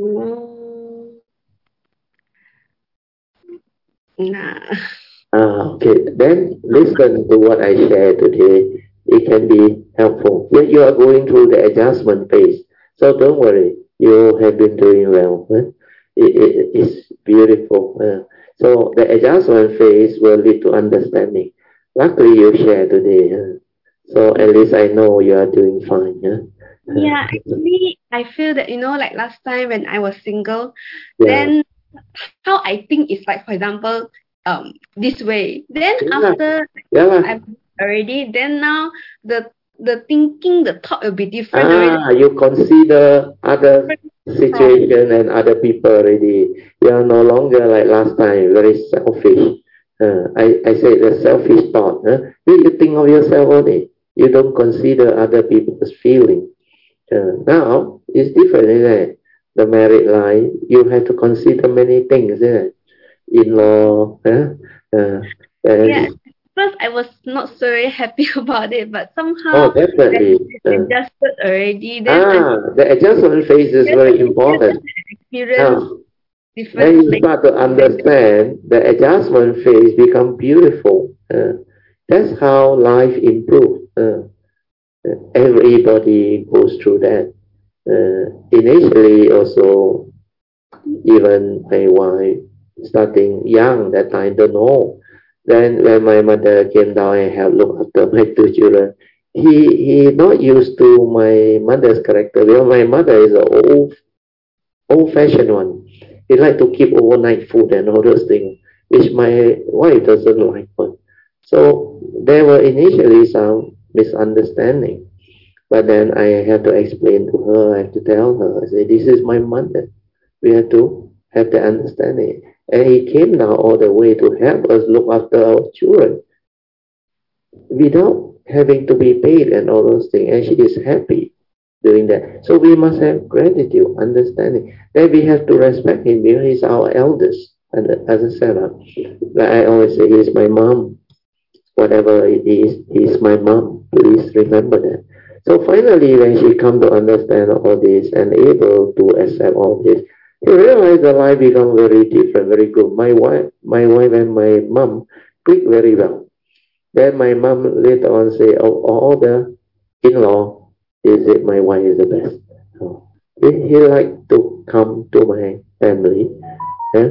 Nah. Ah, okay. Then listen to what I shared today. It can be helpful. When you are going through the adjustment phase, so don't worry. You have been doing well. Huh? It, it, it's beautiful. Uh, so the adjustment phase will lead to understanding. Luckily, you shared today. Huh? So at least I know you are doing fine. Huh? Yeah, actually, I feel that, you know, like last time when I was single, yeah. then how I think is like, for example, um, this way. Then yeah. after yeah. I'm already, then now the the thinking, the thought will be different. Ah, already. You consider other situation and other people already. You are no longer like last time, very selfish. Uh, I, I say the selfish thought. Huh? You, you think of yourself only. You don't consider other people's feeling. Uh, now, it's different, isn't it? The married life, you have to consider many things, isn't it? In-law, huh? uh, yeah. First, I was not so very happy about it, but somehow oh, definitely. I adjusted uh, already. Then ah, I, the adjustment phase is very important. Experience now, when you start to understand, the adjustment phase become beautiful. Uh, that's how life improves. Uh, everybody goes through that. Uh, initially, also, even my wife, starting young, that time, don't know. Then when my mother came down and helped look after my two children, he he not used to my mother's character. Because my mother is an old, old-fashioned one. He like to keep overnight food and all those things, which my wife doesn't like one. So there were initially some misunderstanding. But then I had to explain to her, I had to tell her, I say, this is my mother. We have to have the understanding. And he came down all the way to help us look after our children without having to be paid and all those things. And she is happy doing that. So we must have gratitude, understanding. Then we have to respect him because he's our eldest. And as I said, like I always say, he's my mom. Whatever it is, he's my mom. Please remember that. So finally, when she come to understand all this and able to accept all this, he realized the life become very different, very good. My wife, my wife and my mom click very well. Then my mom later on say, oh, all the in-law, is it my wife is the best. So he, he like to come to my family. Yeah?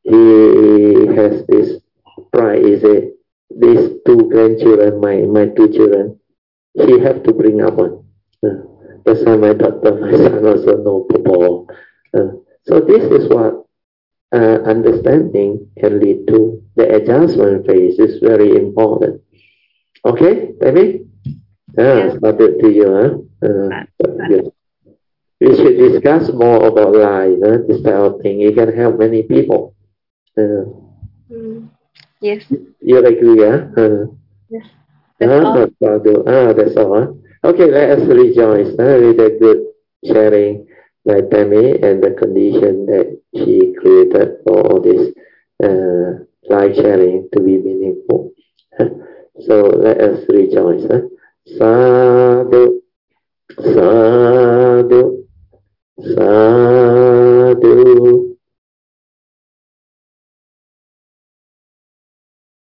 He has this pride. He say, these two grandchildren, my, my two children, he have to bring up one. Uh, that's why my daughter, my son also know Papa. Uh, so this is what uh, understanding can lead to. The adjustment phase is very important. Okay, baby? Yeah, started to you. Huh? Uh, yes. We should discuss more about life, huh? This type of thing. It can help many people. Uh, mm. Yes. You agree, huh? Uh, yes. That's ah, all. That's all. Ah, that's all. Huh? Okay, let us rejoice huh, with a good sharing by Tammy and the condition that she created for all this uh, live sharing to be meaningful. So let us rejoice. Huh? Sadhu, sadhu.